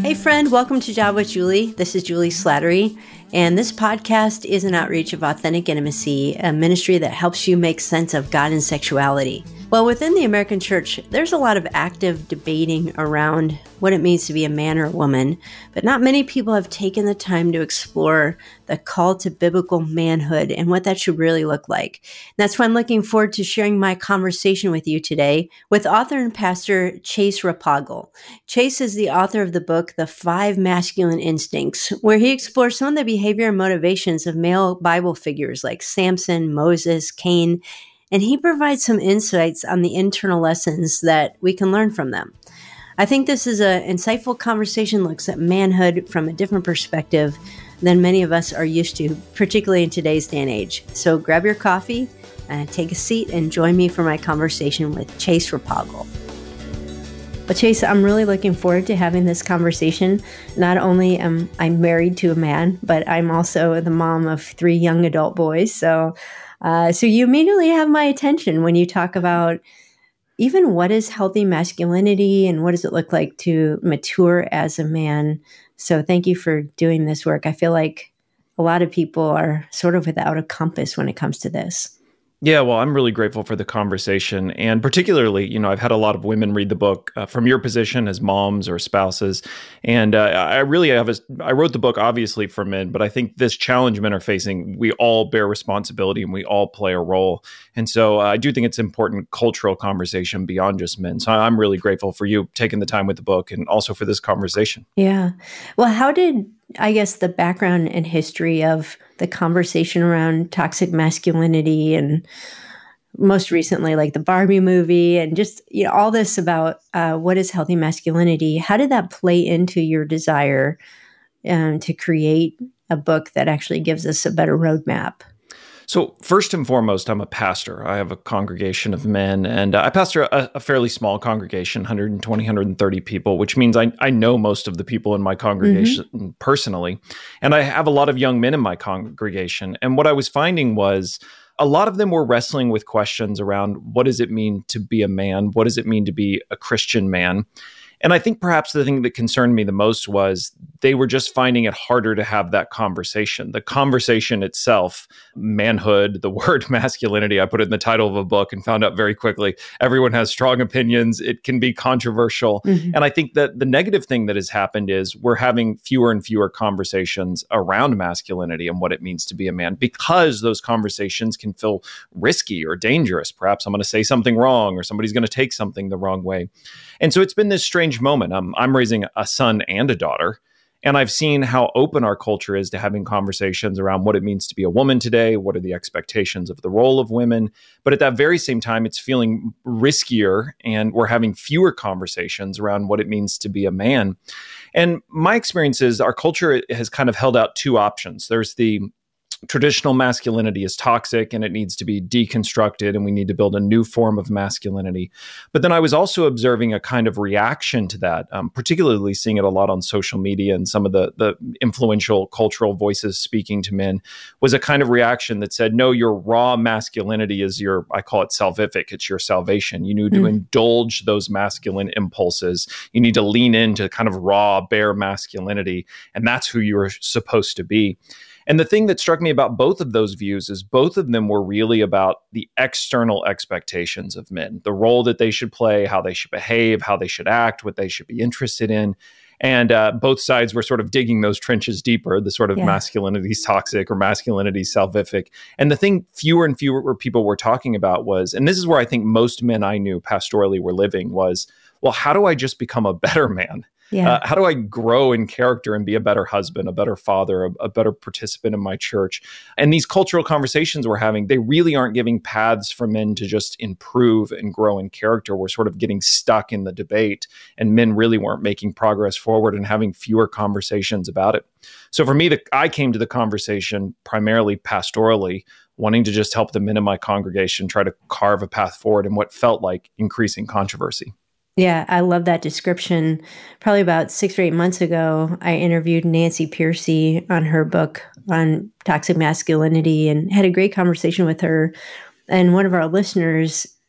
Hey friend, welcome to Job with Julie. This is Julie Slattery, and this podcast is an outreach of Authentic Intimacy, a ministry that helps you make sense of God and sexuality. Well, within the American church, there's a lot of active debating around what it means to be a man or a woman, but not many people have taken the time to explore the call to biblical manhood and what that should really look like. And that's why I'm looking forward to sharing my conversation with you today with author and pastor Chase Rapagel. Chase is the author of the book, The 5 Masculine Instincts, where he explores some of the behavior and motivations of male Bible figures like Samson, Moses, Cain, and he provides some insights on the internal lessons that we can learn from them. I think this is an insightful conversation, looks at manhood from a different perspective than many of us are used to, particularly in today's day and age. So grab your coffee, take a seat, and join me for my conversation with Chase Rapagel. But Chase, I'm really looking forward to having this conversation. Not only am I married to a man, but I'm also the mom of 3 young adult boys. So you immediately have my attention when you talk about even what is healthy masculinity and what does it look like to mature as a man. So thank you for doing this work. I feel like a lot of people are sort of without a compass when it comes to this. Yeah, well, I'm really grateful for the conversation. And particularly, I've had a lot of women read the book from your position as moms or spouses. And I wrote the book obviously for men, but I think this challenge men are facing, we all bear responsibility and we all play a role. And so I do think it's an important cultural conversation beyond just men. So I'm really grateful for you taking the time with the book and also for this conversation. Yeah. Well, how did, I guess, the background and history of the conversation around toxic masculinity and most recently like the Barbie movie and just all this about what is healthy masculinity, how did that play into your desire to create a book that actually gives us a better roadmap? So first and foremost, I'm a pastor. I have a congregation of men, and I pastor a fairly small congregation, 120, 130 people, which means I know most of the people in my congregation personally. And I have a lot of young men in my congregation. And what I was finding was a lot of them were wrestling with questions around what does it mean to be a man? What does it mean to be a Christian man? And I think perhaps the thing that concerned me the most was they were just finding it harder to have that conversation. The conversation itself, manhood, the word masculinity, I put it in the title of a book and found out very quickly, everyone has strong opinions. It can be controversial. And I think that the negative thing that has happened is we're having fewer and fewer conversations around masculinity and what it means to be a man because those conversations can feel risky or dangerous. Perhaps I'm going to say something wrong or somebody's going to take something the wrong way. And so it's been this strange moment. I'm raising a son and a daughter, and I've seen how open our culture is to having conversations around what it means to be a woman today, what are the expectations of the role of women. But at that very same time, it's feeling riskier, and we're having fewer conversations around what it means to be a man. And my experience is our culture has kind of held out 2 options. There's the traditional masculinity is toxic and it needs to be deconstructed and we need to build a new form of masculinity. But then I was also observing a kind of reaction to that, particularly seeing it a lot on social media and some of the influential cultural voices speaking to men was a kind of reaction that said, no, your raw masculinity is I call it salvific, it's your salvation. You need to indulge those masculine impulses. You need to lean into kind of raw, bare masculinity. And that's who you're supposed to be. And the thing that struck me about both of those views is both of them were really about the external expectations of men, the role that they should play, how they should behave, how they should act, what they should be interested in. And both sides were sort of digging those trenches deeper, the sort of masculinity is toxic or masculinity is salvific. And the thing fewer and fewer people were talking about was, and this is where I think most men I knew pastorally were living was, well, how do I just become a better man? How do I grow in character and be a better husband, a better father, a better participant in my church? And these cultural conversations we're having, they really aren't giving paths for men to just improve and grow in character. We're sort of getting stuck in the debate, and men really weren't making progress forward and having fewer conversations about it. So for me, I came to the conversation primarily pastorally, wanting to just help the men in my congregation try to carve a path forward in what felt like increasing controversy. Yeah, I love that description. Probably about 6 or 8 months ago, I interviewed Nancy Pearcey on her book on toxic masculinity and had a great conversation with her. And one of our listeners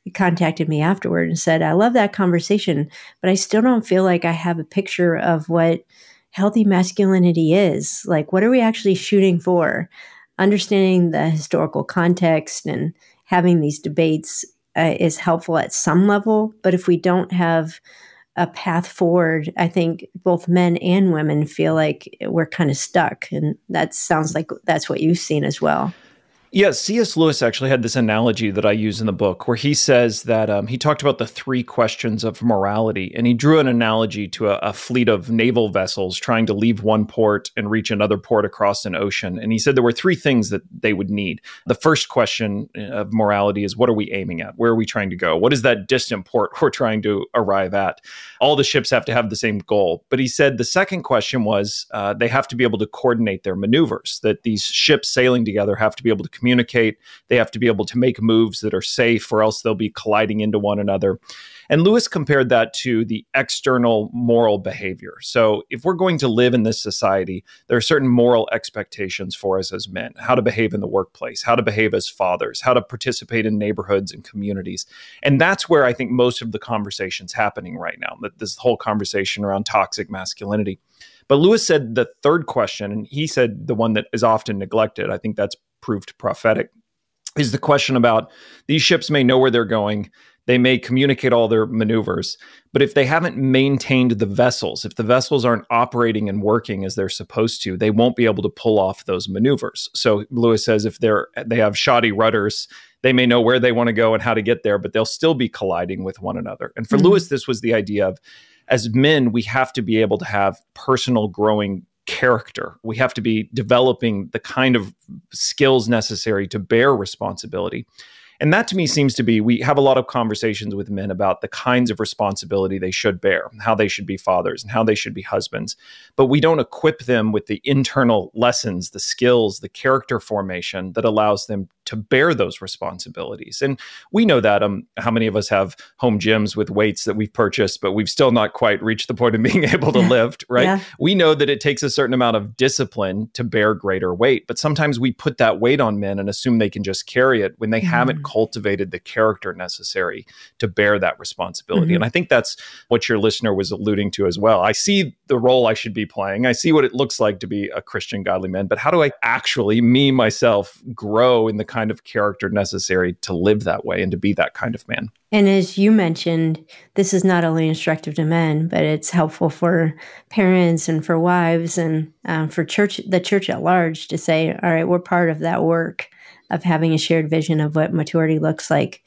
contacted me afterward and said, I love that conversation, but I still don't feel like I have a picture of what healthy masculinity is. Like, what are we actually shooting for? Understanding the historical context and having these debates is helpful at some level. But if we don't have a path forward, I think both men and women feel like we're kind of stuck. And that sounds like that's what you've seen as well. Yeah, C.S. Lewis actually had this analogy that I use in the book where he says that he talked about the three questions of morality, and he drew an analogy to a fleet of naval vessels trying to leave one port and reach another port across an ocean. And he said there were three things that they would need. The first question of morality is, what are we aiming at? Where are we trying to go? What is that distant port we're trying to arrive at? All the ships have to have the same goal. But he said the second question was they have to be able to coordinate their maneuvers, that these ships sailing together have to be able to communicate. They have to be able to make moves that are safe, or else they'll be colliding into one another. And Lewis compared that to the external moral behavior. So if we're going to live in this society, there are certain moral expectations for us as men, how to behave in the workplace, how to behave as fathers, how to participate in neighborhoods and communities. And that's where I think most of the conversation's happening right now, that this whole conversation around toxic masculinity. But Lewis said the third question, and he said the one that is often neglected, I think that's proved prophetic, is the question about these ships may know where they're going. They may communicate all their maneuvers, but if they haven't maintained the vessels, if the vessels aren't operating and working as they're supposed to, they won't be able to pull off those maneuvers. So Lewis says if they have shoddy rudders, they may know where they want to go and how to get there, but they'll still be colliding with one another. And for Lewis, this was the idea of, as men, we have to be able to have personal growing character. We have to be developing the kind of skills necessary to bear responsibility. And that to me seems to be, we have a lot of conversations with men about the kinds of responsibility they should bear, how they should be fathers and how they should be husbands. But we don't equip them with the internal lessons, the skills, the character formation that allows them to bear those responsibilities. And we know that how many of us have home gyms with weights that we've purchased, but we've still not quite reached the point of being able to lift, right? Yeah. We know that it takes a certain amount of discipline to bear greater weight, but sometimes we put that weight on men and assume they can just carry it when they haven't cultivated the character necessary to bear that responsibility. And I think that's what your listener was alluding to as well. I see the role I should be playing. I see what it looks like to be a Christian godly man, but how do I actually, me, myself, grow in the kind of character necessary to live that way and to be that kind of man? And as you mentioned, this is not only instructive to men, but it's helpful for parents and for wives and for the church at large to say, all right, we're part of that work of having a shared vision of what maturity looks like.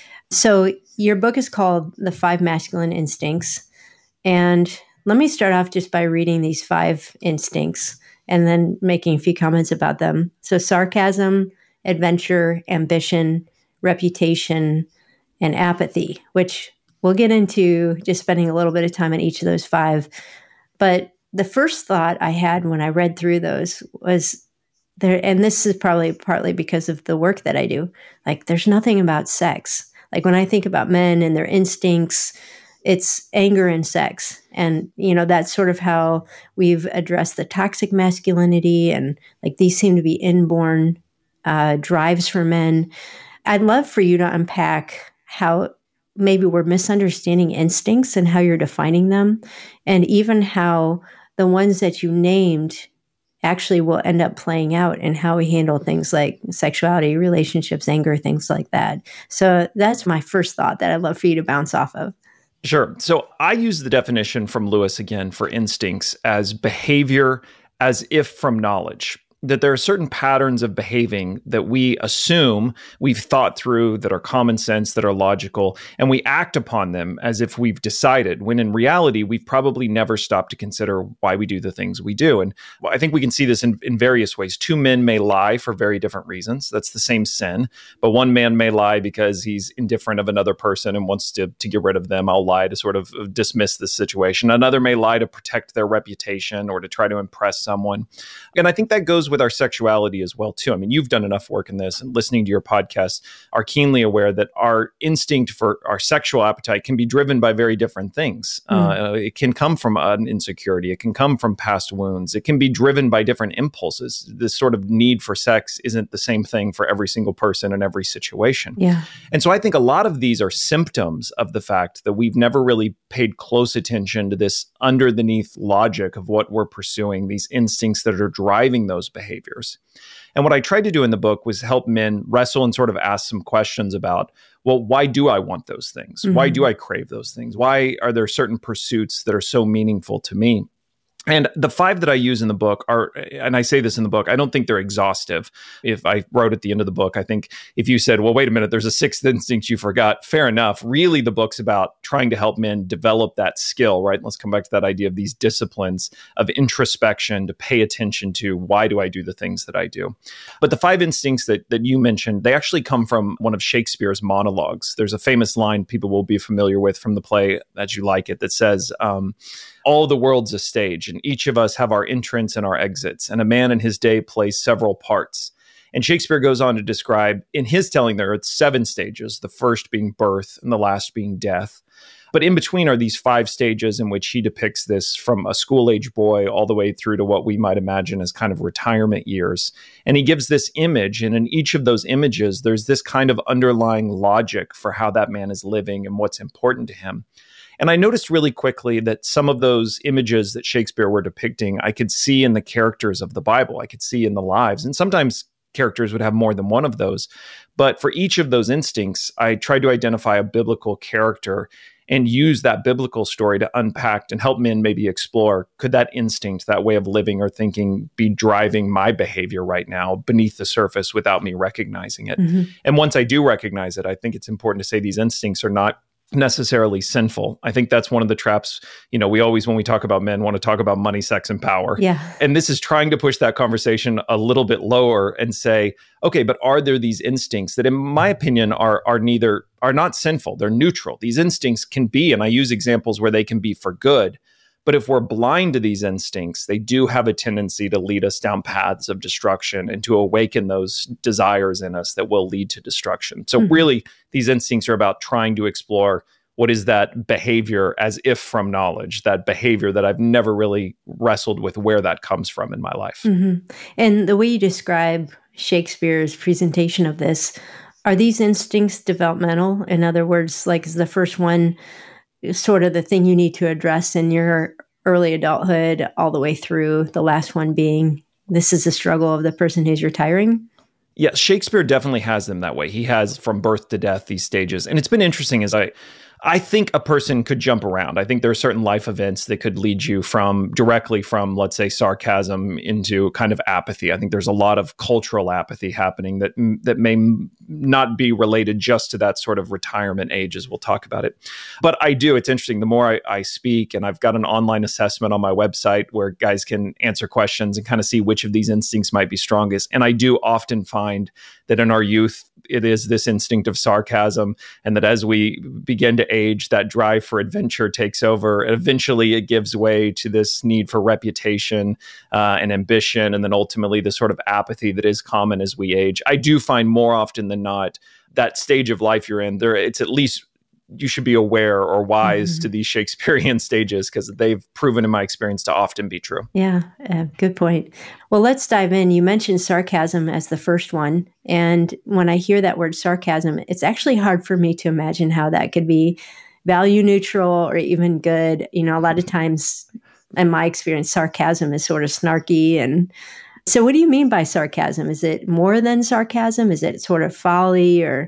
So your book is called The 5 Masculine Instincts. And let me start off just by reading these 5 instincts and then making a few comments about them. So sarcasm, adventure, ambition, reputation, and apathy, which we'll get into just spending a little bit of time on each of those 5. But the first thought I had when I read through those was there, and this is probably partly because of the work that I do, like there's nothing about sex. Like when I think about men and their instincts, it's anger and sex. And, that's sort of how we've addressed the toxic masculinity. And like these seem to be inborn drives for men. I'd love for you to unpack how maybe we're misunderstanding instincts and how you're defining them, and even how the ones that you named actually will end up playing out in how we handle things like sexuality, relationships, anger, things like that. So that's my first thought that I'd love for you to bounce off of. Sure. So I use the definition from Lewis again for instincts as behavior as if from knowledge. That there are certain patterns of behaving that we assume we've thought through, that are common sense, that are logical, and we act upon them as if we've decided, when in reality, we've probably never stopped to consider why we do the things we do. And I think we can see this in various ways. 2 men may lie for very different reasons. That's the same sin. But one man may lie because he's indifferent of another person and wants to get rid of them. I'll lie to sort of dismiss this situation. Another may lie to protect their reputation or to try to impress someone. And I think that goes with our sexuality as well, too. I mean, you've done enough work in this, and listening to your podcast are keenly aware that our instinct for our sexual appetite can be driven by very different things. It can come from an insecurity. It can come from past wounds. It can be driven by different impulses. This sort of need for sex isn't the same thing for every single person in every situation. Yeah. And so I think a lot of these are symptoms of the fact that we've never really paid close attention to this underneath logic of what we're pursuing, these instincts that are driving those behaviors. And what I tried to do in the book was help men wrestle and sort of ask some questions about, well, why do I want those things? Why do I crave those things? Why are there certain pursuits that are so meaningful to me? And the 5 that I use in the book are, and I say this in the book, I don't think they're exhaustive. If I wrote at the end of the book, I think if you said, well, wait a minute, there's a 6th instinct you forgot, fair enough. Really, the book's about trying to help men develop that skill, right? Let's come back to that idea of these disciplines of introspection to pay attention to, why do I do the things that I do? But the 5 instincts that you mentioned, they actually come from one of Shakespeare's monologues. There's a famous line people will be familiar with from the play As You Like It that says, all the world's a stage, and each of us have our entrance and our exits, and a man in his day plays several parts. And Shakespeare goes on to describe, in his telling, there are 7 stages, the first being birth and the last being death. But in between are these 5 stages in which he depicts this from a school-age boy all the way through to what we might imagine as kind of retirement years. And he gives this image, and in each of those images, there's this kind of underlying logic for how that man is living and what's important to him. And I noticed really quickly that some of those images that Shakespeare were depicting, I could see in the characters of the Bible. I could see in the lives. And sometimes characters would have more than one of those. But for each of those instincts, I tried to identify a biblical character and use that biblical story to unpack and help men maybe explore, could that instinct, that way of living or thinking be driving my behavior right now beneath the surface without me recognizing it? And once I do recognize it, I think it's important to say these instincts are not necessarily sinful. I think that's one of the traps, we always, when we talk about men, want to talk about money, sex, and power. Yeah. And this is trying to push that conversation a little bit lower and say, okay, but are there these instincts that in my opinion are not sinful? They're neutral. These instincts can be, and I use examples where they can be for good. But if we're blind to these instincts, they do have a tendency to lead us down paths of destruction and to awaken those desires in us that will lead to destruction. So really, these instincts are about trying to explore what is that behavior as if from knowledge, that behavior that I've never really wrestled with where that comes from in my life. And the way you describe Shakespeare's presentation of this, are these instincts developmental? In other words, like is the first one sort of the thing you need to address in your early adulthood all the way through, the last one being, this is the struggle of the person who's retiring? Yeah, Shakespeare definitely has them that way. He has from birth to death these stages. And it's been interesting as I think a person could jump around. I think there are certain life events that could lead you directly from, let's say, sarcasm into kind of apathy. I think there's a lot of cultural apathy happening that may not be related just to that sort of retirement age, as we'll talk about it. But it's interesting, the more I speak, and I've got an online assessment on my website where guys can answer questions and kind of see which of these instincts might be strongest. And I do often find that in our youth, it is this instinct of sarcasm, and that as we begin to age, that drive for adventure takes over. And eventually, it gives way to this need for reputation and ambition, and then ultimately the sort of apathy that is common as we age. I do find more often than not that stage of life you're in, it's at least you should be aware or wise to these Shakespearean stages because they've proven in my experience to often be true. Yeah, good point. Well, let's dive in. You mentioned sarcasm as the first one. And when I hear that word sarcasm, it's actually hard for me to imagine how that could be value neutral or even good. A lot of times in my experience, sarcasm is sort of snarky. And so what do you mean by sarcasm? Is it more than sarcasm? Is it sort of folly or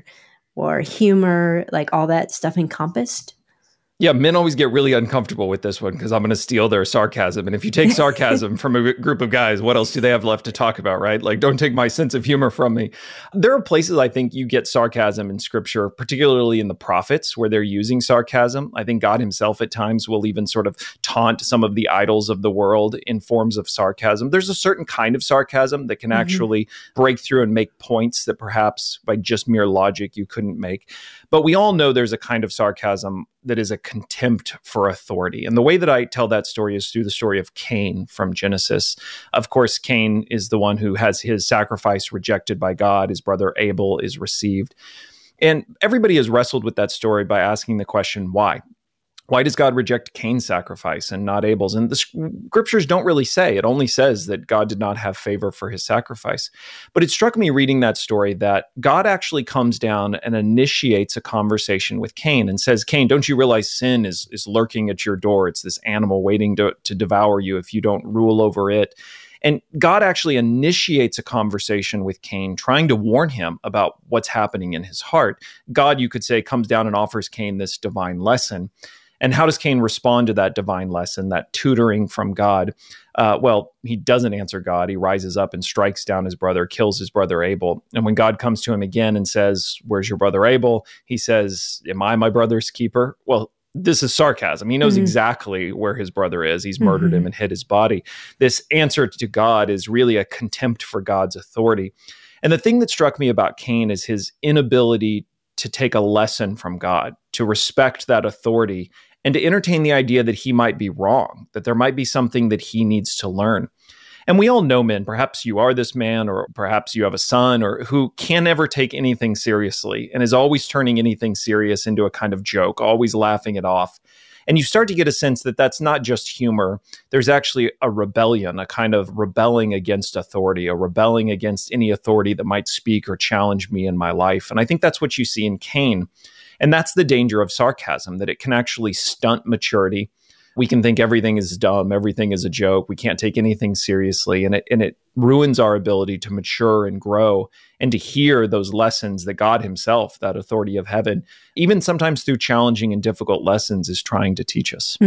humor, like all that stuff encompassed? Yeah, men always get really uncomfortable with this one because I'm going to steal their sarcasm. And if you take sarcasm from a group of guys, what else do they have left to talk about, right? Like, don't take my sense of humor from me. There are places I think you get sarcasm in scripture, particularly in the prophets, where they're using sarcasm. I think God himself at times will even sort of taunt some of the idols of the world in forms of sarcasm. There's a certain kind of sarcasm that can actually break through and make points that perhaps by just mere logic you couldn't make. But we all know there's a kind of sarcasm that is a contempt for authority. And the way that I tell that story is through the story of Cain from Genesis. Of course, Cain is the one who has his sacrifice rejected by God. His brother Abel is received. And everybody has wrestled with that story by asking the question, why? Why does God reject Cain's sacrifice and not Abel's? And the scriptures don't really say. It only says that God did not have favor for his sacrifice. But it struck me reading that story that God actually comes down and initiates a conversation with Cain and says, Cain, don't you realize sin is lurking at your door? It's this animal waiting to devour you if you don't rule over it. And God actually initiates a conversation with Cain, trying to warn him about what's happening in his heart. God, you could say, comes down and offers Cain this divine lesson. And how does Cain respond to that divine lesson, that tutoring from God? Well, he doesn't answer God. He rises up and strikes down his brother, kills his brother Abel. And when God comes to him again and says, where's your brother Abel? He says, am I my brother's keeper? Well, this is sarcasm. He knows exactly where his brother is. He's murdered him and hid his body. This answer to God is really a contempt for God's authority. And the thing that struck me about Cain is his inability to take a lesson from God, to respect that authority, and to entertain the idea that he might be wrong, that there might be something that he needs to learn. And we all know men, perhaps you are this man, or perhaps you have a son, or who can never take anything seriously and is always turning anything serious into a kind of joke, always laughing it off. And you start to get a sense that that's not just humor. There's actually a rebellion, a kind of rebelling against authority, a rebelling against any authority that might speak or challenge me in my life. And I think that's what you see in Cain. And that's the danger of sarcasm, that it can actually stunt maturity. We can think everything is dumb, everything is a joke, we can't take anything seriously, and it ruins our ability to mature and grow and to hear those lessons that God himself, that authority of heaven, even sometimes through challenging and difficult lessons, is trying to teach us.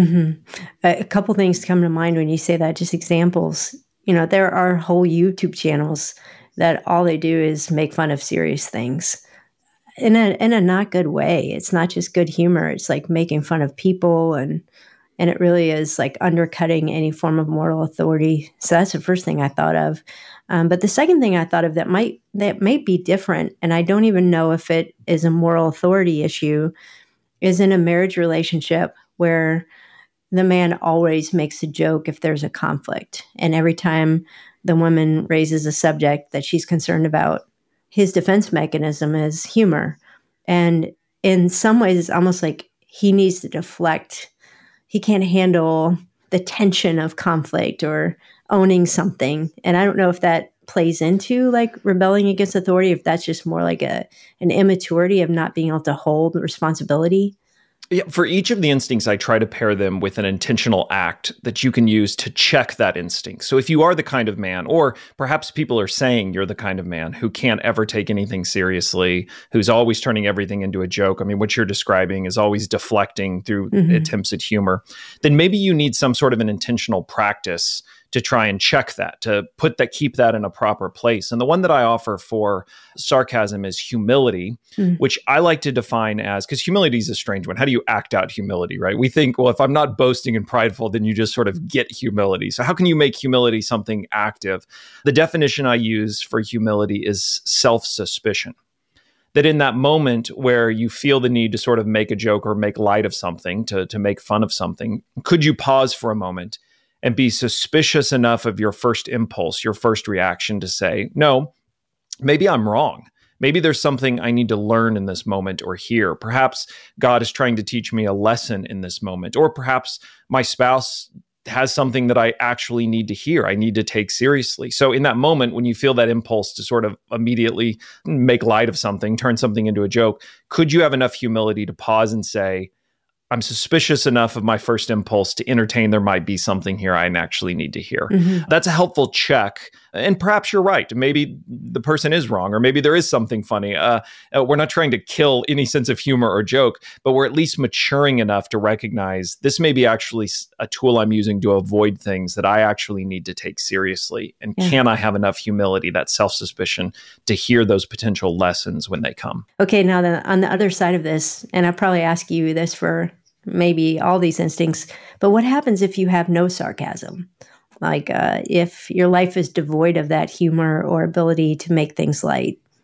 A couple things come to mind when you say that, just examples. You know, there are whole YouTube channels that all they do is make fun of serious things in a not good way. It's not just good humor. It's like making fun of people, and it really is like undercutting any form of moral authority. So that's the first thing I thought of. But the second thing I thought of that might be different, and I don't even know if it is a moral authority issue, is in a marriage relationship where the man always makes a joke if there's a conflict. And every time the woman raises a subject that she's concerned about, his defense mechanism is humor. And in some ways, it's almost like he needs to deflect. He can't handle the tension of conflict or owning something. And I don't know if that plays into like rebelling against authority, if that's just more like an immaturity of not being able to hold responsibility. Yeah, for each of the instincts, I try to pair them with an intentional act that you can use to check that instinct. So if you are the kind of man, or perhaps people are saying you're the kind of man who can't ever take anything seriously, who's always turning everything into a joke. I mean, what you're describing is always deflecting through attempts at humor. Then maybe you need some sort of an intentional practice to try and check that, to keep that in a proper place. And the one that I offer for sarcasm is humility, which I like to define as, because humility is a strange one. How do you act out humility, right? We think, well, if I'm not boasting and prideful, then you just sort of get humility. So how can you make humility something active? The definition I use for humility is self-suspicion. That in that moment where you feel the need to sort of make a joke or make light of something, to make fun of something, could you pause for a moment and be suspicious enough of your first impulse, your first reaction to say, no, maybe I'm wrong. Maybe there's something I need to learn in this moment or hear. Perhaps God is trying to teach me a lesson in this moment. Or perhaps my spouse has something that I actually need to hear, I need to take seriously. So in that moment, when you feel that impulse to sort of immediately make light of something, turn something into a joke, could you have enough humility to pause and say, I'm suspicious enough of my first impulse to entertain there might be something here I actually need to hear. That's a helpful check. And perhaps you're right. Maybe the person is wrong, or maybe there is something funny. We're not trying to kill any sense of humor or joke, but we're at least maturing enough to recognize this may be actually a tool I'm using to avoid things that I actually need to take seriously. And can I have enough humility, that self-suspicion, to hear those potential lessons when they come? Okay, now on the other side of this, and I'll probably ask you this for maybe all these instincts, but what happens if you have no sarcasm? Like if your life is devoid of that humor or ability to make things light?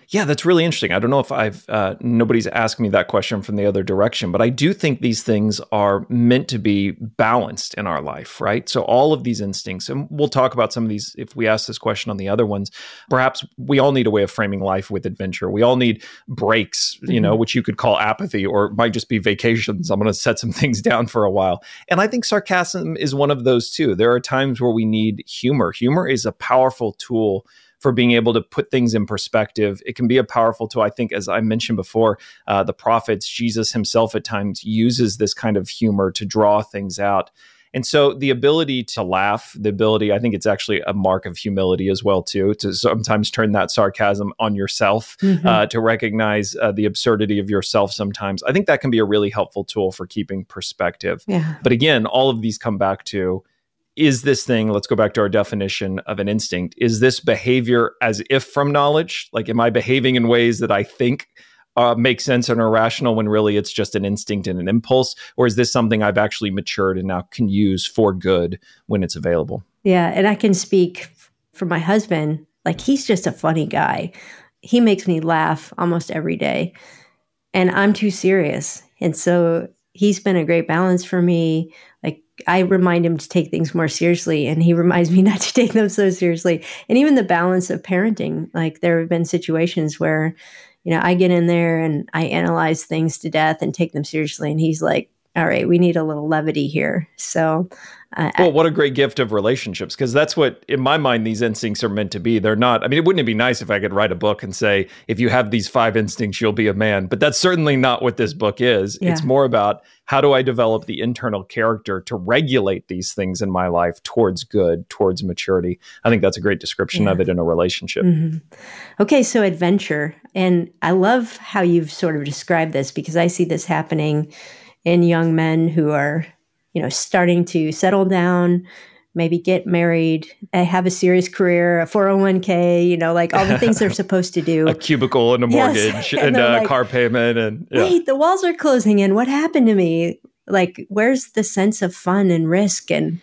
Yeah, that's really interesting. I don't know if nobody's asked me that question from the other direction, but I do think these things are meant to be balanced in our life, right? So all of these instincts, and we'll talk about some of these if we ask this question on the other ones, perhaps we all need a way of framing life with adventure. We all need breaks, which you could call apathy or might just be vacations. I'm going to set some things down for a while. And I think sarcasm is one of those too. There are times where we need humor. Humor is a powerful tool for being able to put things in perspective. It can be a powerful tool. I think, as I mentioned before, the prophets, Jesus himself at times uses this kind of humor to draw things out. And so the ability to laugh, I think it's actually a mark of humility as well, too, to sometimes turn that sarcasm on yourself, to recognize the absurdity of yourself sometimes. I think that can be a really helpful tool for keeping perspective. Yeah. But again, all of these come back to, is this thing, let's go back to our definition of an instinct, is this behavior as if from knowledge? Like, am I behaving in ways that I think make sense and are rational when really it's just an instinct and an impulse? Or is this something I've actually matured and now can use for good when it's available? Yeah, and I can speak for my husband. Like, he's just a funny guy. He makes me laugh almost every day, and I'm too serious. And so he's been a great balance for me. Like, I remind him to take things more seriously, and he reminds me not to take them so seriously. And even the balance of parenting, like, there have been situations where, I get in there and I analyze things to death and take them seriously. And he's like, all right, we need a little levity here. So, well, what a great gift of relationships, because that's what, in my mind, these instincts are meant to be. They're not, wouldn't it be nice if I could write a book and say, if you have these 5 instincts, you'll be a man? But that's certainly not what this book is. Yeah. It's more about, how do I develop the internal character to regulate these things in my life towards good, towards maturity? I think that's a great description of it in a relationship. Mm-hmm. Okay, so adventure. And I love how you've sort of described this, because I see this happening in young men who are, starting to settle down, maybe get married, have a serious career, a 401k, like all the things they're supposed to do. A cubicle and a mortgage and a like, car payment. And wait, the walls are closing in. What happened to me? Like, where's the sense of fun and risk? And,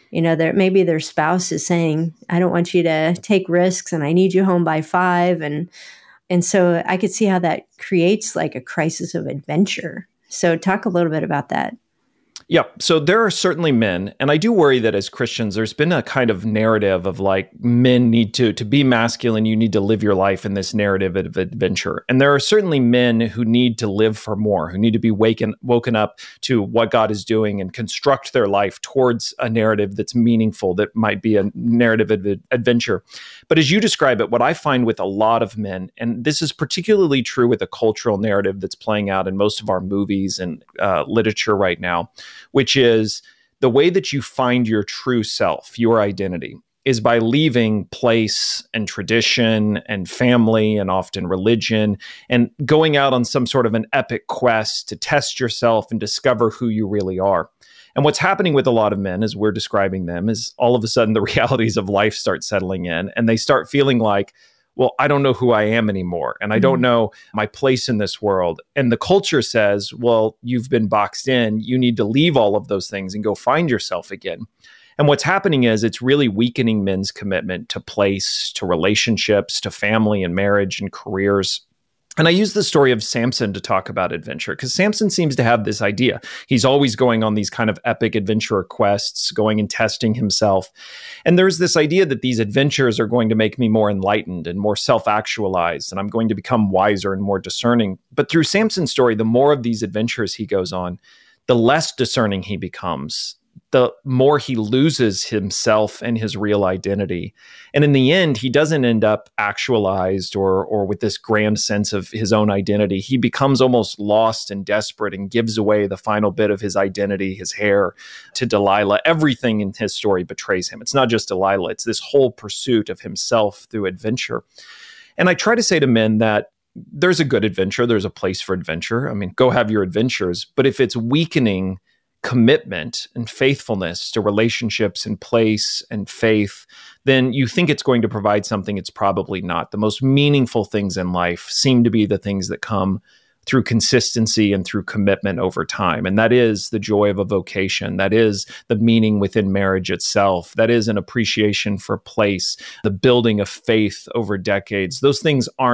maybe their spouse is saying, I don't want you to take risks and I need you home by 5. And so I could see how that creates like a crisis of adventure. So talk a little bit about that. Yeah. So there are certainly men, and I do worry that as Christians, there's been a kind of narrative of like, men need to be masculine. You need to live your life in this narrative of adventure. And there are certainly men who need to live for more, who need to be woken up to what God is doing and construct their life towards a narrative that's meaningful, that might be a narrative of adventure. But as you describe it, what I find with a lot of men, and this is particularly true with a cultural narrative that's playing out in most of our movies and literature right now, which is the way that you find your true self, your identity, is by leaving place and tradition and family and often religion and going out on some sort of an epic quest to test yourself and discover who you really are. And what's happening with a lot of men, as we're describing them, is all of a sudden the realities of life start settling in and they start feeling like, well, I don't know who I am anymore, and I don't know my place in this world. And the culture says, well, you've been boxed in. You need to leave all of those things and go find yourself again. And what's happening is it's really weakening men's commitment to place, to relationships, to family and marriage and careers. And I use the story of Samson to talk about adventure, because Samson seems to have this idea. He's always going on these kind of epic adventurer quests, going and testing himself. And there's this idea that these adventures are going to make me more enlightened and more self-actualized, and I'm going to become wiser and more discerning. But through Samson's story, the more of these adventures he goes on, the less discerning he becomes, the more he loses himself and his real identity. And in the end, he doesn't end up actualized or with this grand sense of his own identity. He becomes almost lost and desperate and gives away the final bit of his identity, his hair, to Delilah. Everything in his story betrays him. It's not just Delilah. It's this whole pursuit of himself through adventure. And I try to say to men that there's a good adventure. There's a place for adventure. Go have your adventures. But if it's weakening commitment and faithfulness to relationships and place and faith, then you think it's going to provide something it's probably not. The most meaningful things in life seem to be the things that come through consistency and through commitment over time. And that is the joy of a vocation. That is the meaning within marriage itself. That is an appreciation for place, the building of faith over decades. Those things aren't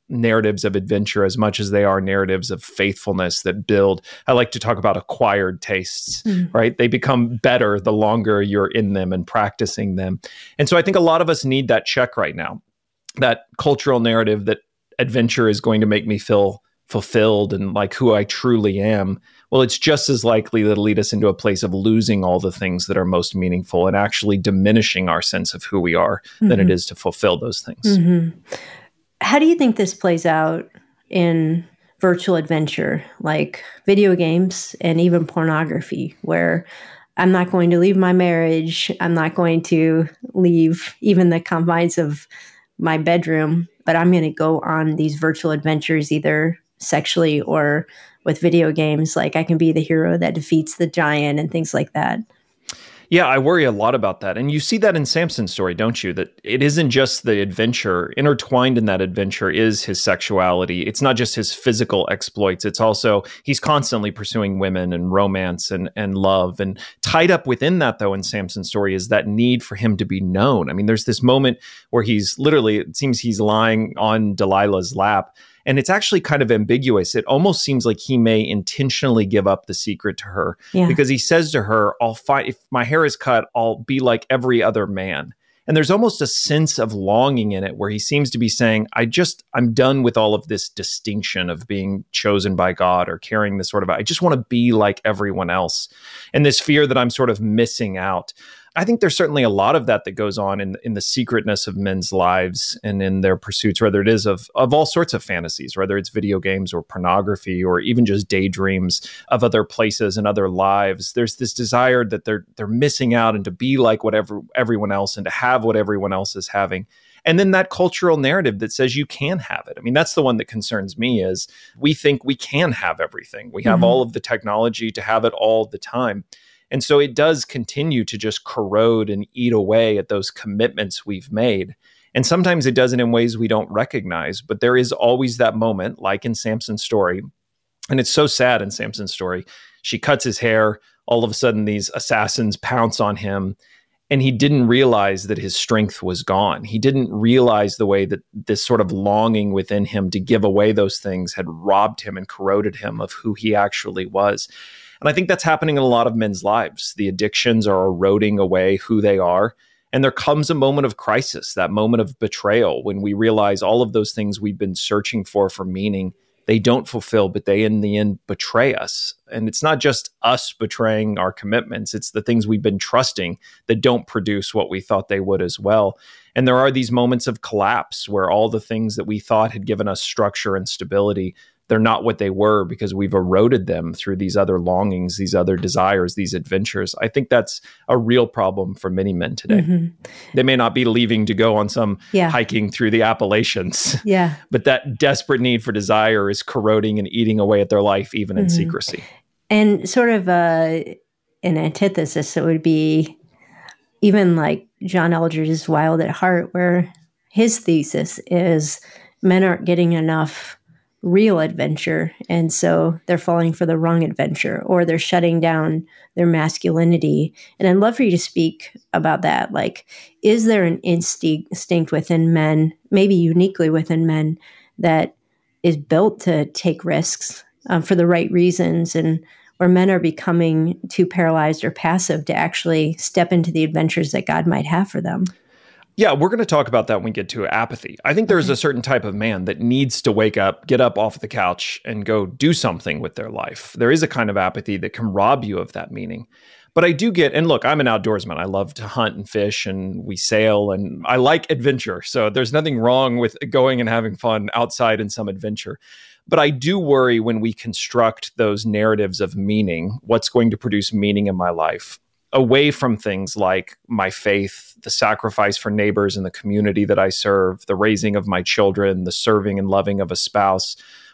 narratives of adventure as much as they are narratives of faithfulness that build. I like to talk about acquired tastes, right? They become better the longer you're in them and practicing them. And so I think a lot of us need that check right now, that cultural narrative that adventure is going to make me feel fulfilled and like who I truly am. Well, it's just as likely to lead us into a place of losing all the things that are most meaningful and actually diminishing our sense of who we are than it is to fulfill those things. How do you think this plays out in virtual adventure, like video games and even pornography, where I'm not going to leave my marriage, I'm not going to leave even the confines of my bedroom, but I'm going to go on these virtual adventures, either sexually or with video games. Like I can be the hero that defeats the giant and things like that. Yeah, I worry a lot about that. And you see that in Samson's story, don't you? That it isn't just the adventure. Intertwined in that adventure is his sexuality. It's not just his physical exploits. It's also, he's constantly pursuing women and romance and love. And tied up within that, though, in Samson's story is that need for him to be known. I mean, there's this moment where he's literally, it seems he's lying on Delilah's lap. And it's actually kind of ambiguous. It almost seems like he may intentionally give up the secret to her because he says to her, I'll find, if my hair is cut, I'll be like every other man. And there's almost a sense of longing in it where he seems to be saying, I'm done with all of this distinction of being chosen by God or carrying this sort of, I just want to be like everyone else. And this fear that I'm sort of missing out. I think there's certainly a lot of that goes on in the secretness of men's lives and in their pursuits, whether it is of all sorts of fantasies, whether it's video games or pornography or even just daydreams of other places and other lives. There's this desire that they're missing out and to be like whatever everyone else and to have what everyone else is having. And then that cultural narrative that says you can have it. I mean, that's the one that concerns me is we think we can have everything. We have all of the technology to have it all the time. And so it does continue to just corrode and eat away at those commitments we've made. And sometimes it does it in ways we don't recognize, but there is always that moment, like in Samson's story. And it's so sad in Samson's story. She cuts his hair. All of a sudden, these assassins pounce on him. And he didn't realize that his strength was gone. He didn't realize the way that this sort of longing within him to give away those things had robbed him and corroded him of who he actually was. And I think that's happening in a lot of men's lives. The addictions are eroding away who they are. And there comes a moment of crisis, that moment of betrayal, when we realize all of those things we've been searching for meaning, they don't fulfill, but they in the end betray us. And it's not just us betraying our commitments. It's the things we've been trusting that don't produce what we thought they would as well. And there are these moments of collapse where all the things that we thought had given us structure and stability, they're not what they were because we've eroded them through these other longings, these other desires, these adventures. I think that's a real problem for many men today. They may not be leaving to go on some hiking through the Appalachians, but that desperate need for desire is corroding and eating away at their life, even in secrecy. And sort of an antithesis, it would be even like John Eldredge's Wild at Heart, where his thesis is men aren't getting enough real adventure, and so they're falling for the wrong adventure, or they're shutting down their masculinity. And I'd love for you to speak about that. Like, is there an instinct within men, maybe uniquely within men, that is built to take risks for the right reasons, and where men are becoming too paralyzed or passive to actually step into the adventures that God might have for them? Yeah, we're going to talk about that when we get to apathy. I think there's a certain type of man that needs to wake up, get up off the couch, and go do something with their life. There is a kind of apathy that can rob you of that meaning. But I do get, and look, I'm an outdoorsman. I love to hunt and fish, and we sail, and I like adventure. So there's nothing wrong with going and having fun outside in some adventure. But I do worry when we construct those narratives of meaning, what's going to produce meaning in my life, away from things like my faith, the sacrifice for neighbors in the community that I serve, the raising of my children, the serving and loving of a spouse.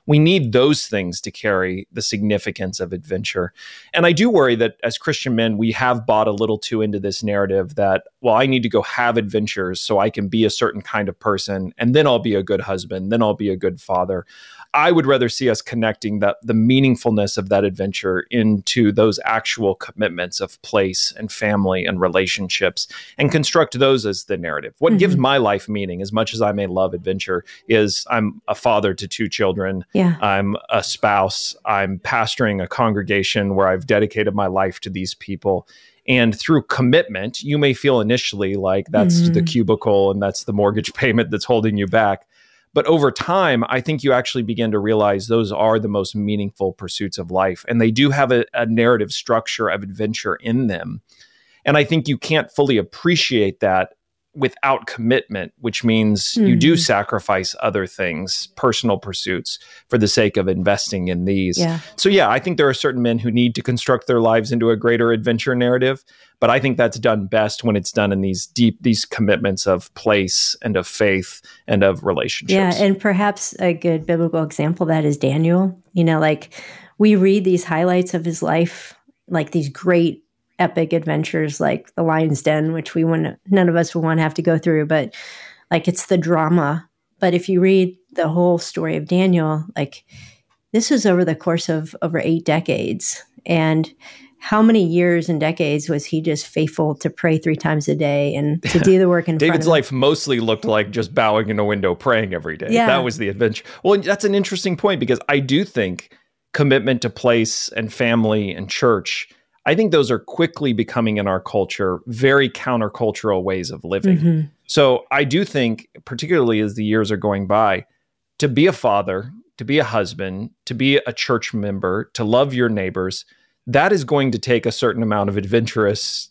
We need those things to carry the significance of adventure. And I do worry that as Christian men, we have bought a little too into this narrative that, well, I need to go have adventures so I can be a certain kind of person, and then I'll be a good husband, then I'll be a good father. I would rather see us connecting the meaningfulness of that adventure into those actual commitments of place and family and relationships, and construct those as the narrative. What gives my life meaning, as much as I may love adventure, is I'm a father to 2 children. Yeah. I'm a spouse. I'm pastoring a congregation where I've dedicated my life to these people. And through commitment, you may feel initially like that's the cubicle and that's the mortgage payment that's holding you back. But over time, I think you actually begin to realize those are the most meaningful pursuits of life. And they do have a narrative structure of adventure in them. And I think you can't fully appreciate that without commitment, which means you do sacrifice other things, personal pursuits, for the sake of investing in these. Yeah. So yeah, I think there are certain men who need to construct their lives into a greater adventure narrative, but I think that's done best when it's done in these commitments of place and of faith and of relationships. Yeah, and perhaps a good biblical example of that is Daniel. Like we read these highlights of his life, like these great epic adventures like the Lion's Den, which none of us would want to have to go through, but like it's the drama. But if you read the whole story of Daniel, like this was over the course of over 8 decades. And how many years and decades was he just faithful to pray 3 times a day and to do the work in David's front of life mostly looked like just bowing in a window, praying every day. Yeah. That was the adventure. Well, that's an interesting point, because I do think commitment to place and family and church, I think those are quickly becoming in our culture very countercultural ways of living. So I do think, particularly as the years are going by, to be a father, to be a husband, to be a church member, to love your neighbors, that is going to take a certain amount of adventurous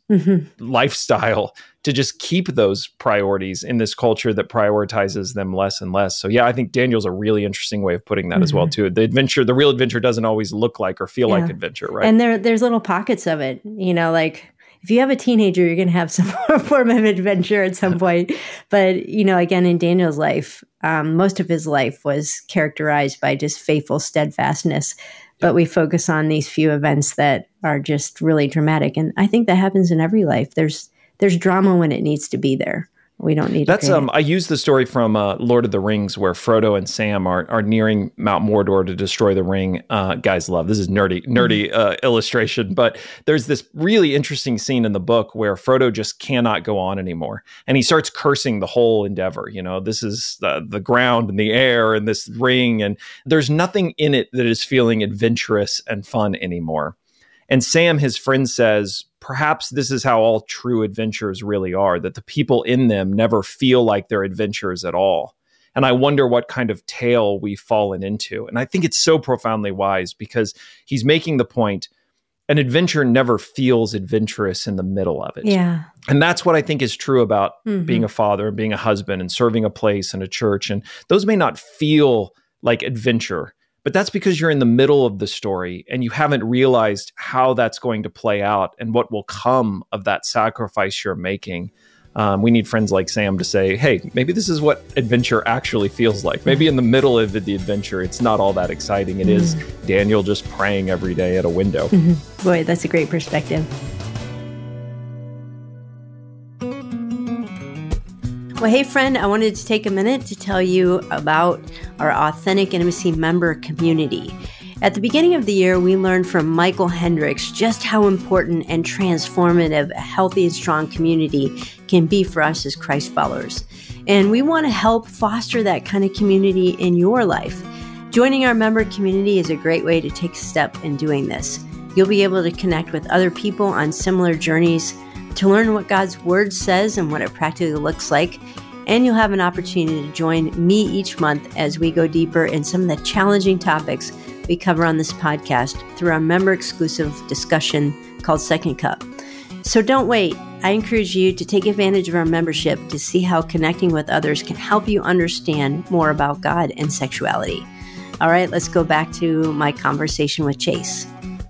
lifestyle to just keep those priorities in this culture that prioritizes them less and less. So yeah, I think Daniel's a really interesting way of putting that as well too. The real adventure doesn't always look like or feel like adventure, right? And there's little pockets of it, like if you have a teenager, you're going to have some form of adventure at some point. But, again, in Daniel's life, most of his life was characterized by just faithful steadfastness. But we focus on these few events that are just really dramatic. And I think that happens in every life. There's drama when it needs to be there. We don't need to I use the story from Lord of the Rings where Frodo and Sam are nearing Mount Mordor to destroy the ring. Guys love, this is nerdy illustration, but there's this really interesting scene in the book where Frodo just cannot go on anymore. And he starts cursing the whole endeavor. This is the ground and the air and this ring. And there's nothing in it that is feeling adventurous and fun anymore. And Sam, his friend, says, perhaps this is how all true adventures really are, that the people in them never feel like they're adventures at all. And I wonder what kind of tale we've fallen into. And I think it's so profoundly wise, because he's making the point, an adventure never feels adventurous in the middle of it. Yeah. And that's what I think is true about being a father and being a husband and serving a place and a church. And those may not feel like adventure, but that's because you're in the middle of the story and you haven't realized how that's going to play out and what will come of that sacrifice you're making. We need friends like Sam to say, hey, maybe this is what adventure actually feels like. Maybe in the middle of the adventure, it's not all that exciting. It is Daniel just praying every day at a window. Boy, that's a great perspective. Well, hey, friend, I wanted to take a minute to tell you about our Authentic Intimacy member community. At the beginning of the year, we learned from Michael Hendricks just how important and transformative a healthy and strong community can be for us as Christ followers. And we want to help foster that kind of community in your life. Joining our member community is a great way to take a step in doing this. You'll be able to connect with other people on similar journeys, to learn what God's Word says and what it practically looks like. And you'll have an opportunity to join me each month as we go deeper in some of the challenging topics we cover on this podcast through our member-exclusive discussion called Second Cup. So don't wait. I encourage you to take advantage of our membership to see how connecting with others can help you understand more about God and sexuality. All right, let's go back to my conversation with Chase.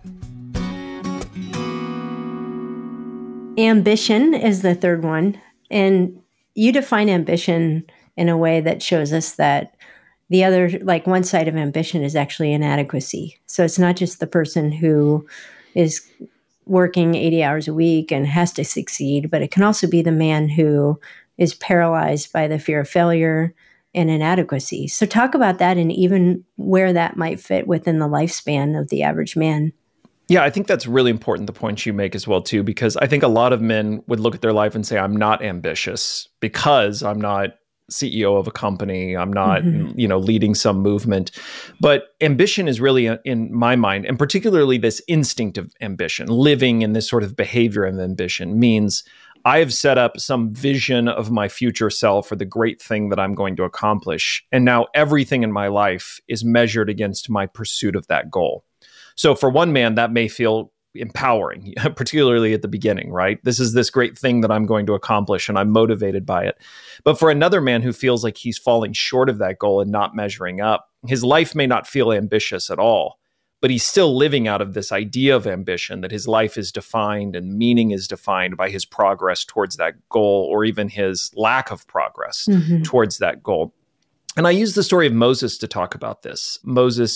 Ambition is the third one. And you define ambition in a way that shows us that the other, like one side of ambition is actually inadequacy. So it's not just the person who is working 80 hours a week and has to succeed, but it can also be the man who is paralyzed by the fear of failure and inadequacy. So talk about that and even where that might fit within the lifespan of the average man. Yeah, I think that's really important, the points you make as well, too, because I think a lot of men would look at their life and say, I'm not ambitious because I'm not CEO of a company. I'm not, leading some movement. But ambition is really, in my mind, and particularly this instinct of ambition, living in this sort of behavior of ambition means I have set up some vision of my future self or the great thing that I'm going to accomplish. And now everything in my life is measured against my pursuit of that goal. So for one man, that may feel empowering, particularly at the beginning, right? This is this great thing that I'm going to accomplish and I'm motivated by it. But for another man who feels like he's falling short of that goal and not measuring up, his life may not feel ambitious at all, but he's still living out of this idea of ambition, that his life is defined and meaning is defined by his progress towards that goal, or even his lack of progress towards that goal. And I use the story of Moses to talk about this. Moses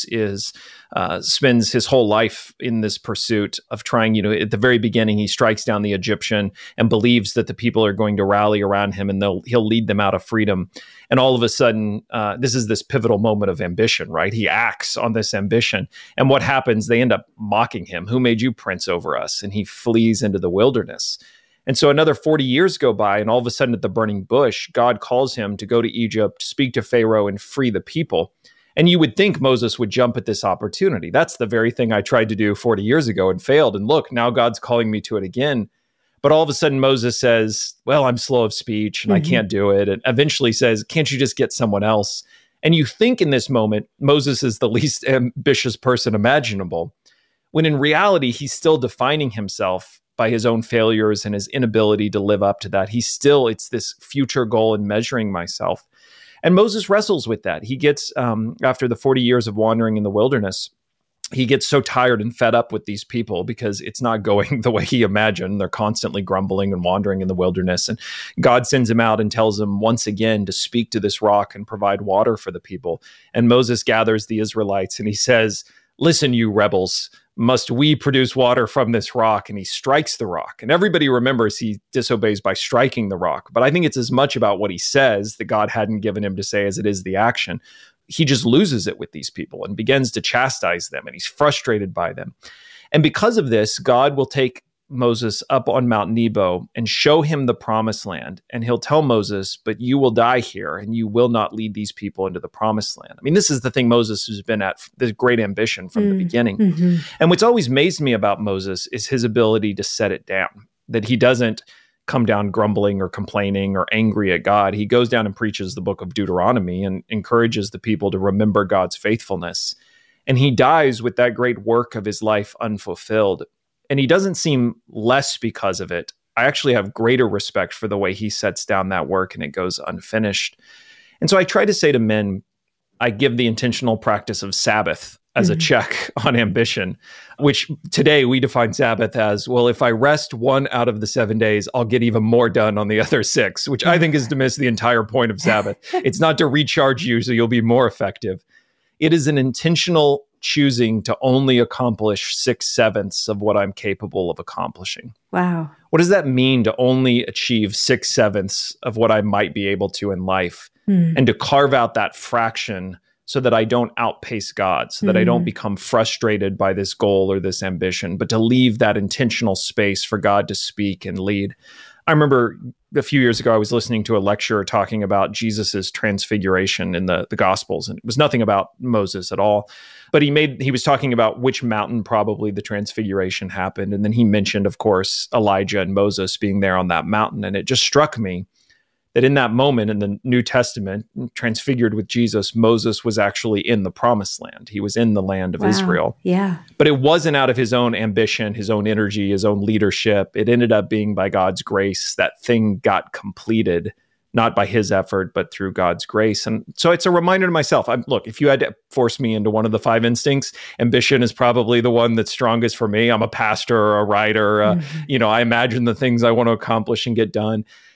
spends his whole life in this pursuit of trying, at the very beginning, he strikes down the Egyptian and believes that the people are going to rally around him and he'll lead them out of freedom. And all of a sudden, this is this pivotal moment of ambition, right? He acts on this ambition. And what happens? They end up mocking him. Who made you prince over us? And he flees into the wilderness. And so another 40 years go by, and all of a sudden at the burning bush, God calls him to go to Egypt, speak to Pharaoh, and free the people. And you would think Moses would jump at this opportunity. That's the very thing I tried to do 40 years ago and failed. And look, now God's calling me to it again. But all of a sudden Moses says, well, I'm slow of speech and I can't do it. And eventually says, can't you just get someone else? And you think in this moment, Moses is the least ambitious person imaginable, when in reality, he's still defining himself by his own failures and his inability to live up to that. It's this future goal in measuring myself. And Moses wrestles with that. He gets, after the 40 years of wandering in the wilderness, he gets so tired and fed up with these people because it's not going the way he imagined. They're constantly grumbling and wandering in the wilderness. And God sends him out and tells him once again to speak to this rock and provide water for the people. And Moses gathers the Israelites and he says, listen, you rebels, must we produce water from this rock? And he strikes the rock. And everybody remembers he disobeys by striking the rock. But I think it's as much about what he says that God hadn't given him to say as it is the action. He just loses it with these people and begins to chastise them. And he's frustrated by them. And because of this, God will take Moses up on Mount Nebo and show him the promised land. And he'll tell Moses, but you will die here and you will not lead these people into the promised land. I mean, this is the thing Moses has been at, this great ambition from the beginning. And what's always amazed me about Moses is his ability to set it down, that he doesn't come down grumbling or complaining or angry at God. He goes down and preaches the book of Deuteronomy and encourages the people to remember God's faithfulness. And he dies with that great work of his life unfulfilled. And he doesn't seem less because of it. I actually have greater respect for the way he sets down that work and it goes unfinished. And so I try to say to men, I give the intentional practice of Sabbath as a check on ambition, which today we define Sabbath as, well, if I rest 1 out of the 7 days, I'll get even more done on the other 6, which I think is to miss the entire point of Sabbath. It's not to recharge you so you'll be more effective. It is an intentional choosing to only accomplish 6/7 of what I'm capable of accomplishing. Wow. What does that mean to only achieve 6/7 of what I might be able to in life and to carve out that fraction so that I don't outpace God, so that I don't become frustrated by this goal or this ambition, but to leave that intentional space for God to speak and lead. I remember a few years ago, I was listening to a lecture talking about Jesus's transfiguration in the Gospels, and it was nothing about Moses at all. But he was talking about which mountain probably the transfiguration happened. And then he mentioned, of course, Elijah and Moses being there on that mountain. And it just struck me that in that moment in the New Testament, transfigured with Jesus, Moses was actually in the promised land. He was in the land of Israel. Yeah. But it wasn't out of his own ambition, his own energy, his own leadership. It ended up being by God's grace. That thing got completed, not by his effort, but through God's grace. And so it's a reminder to myself, look, if you had to force me into one of the 5 instincts, ambition is probably the one that's strongest for me. I'm a pastor or a writer. I imagine the things I want to accomplish and get done.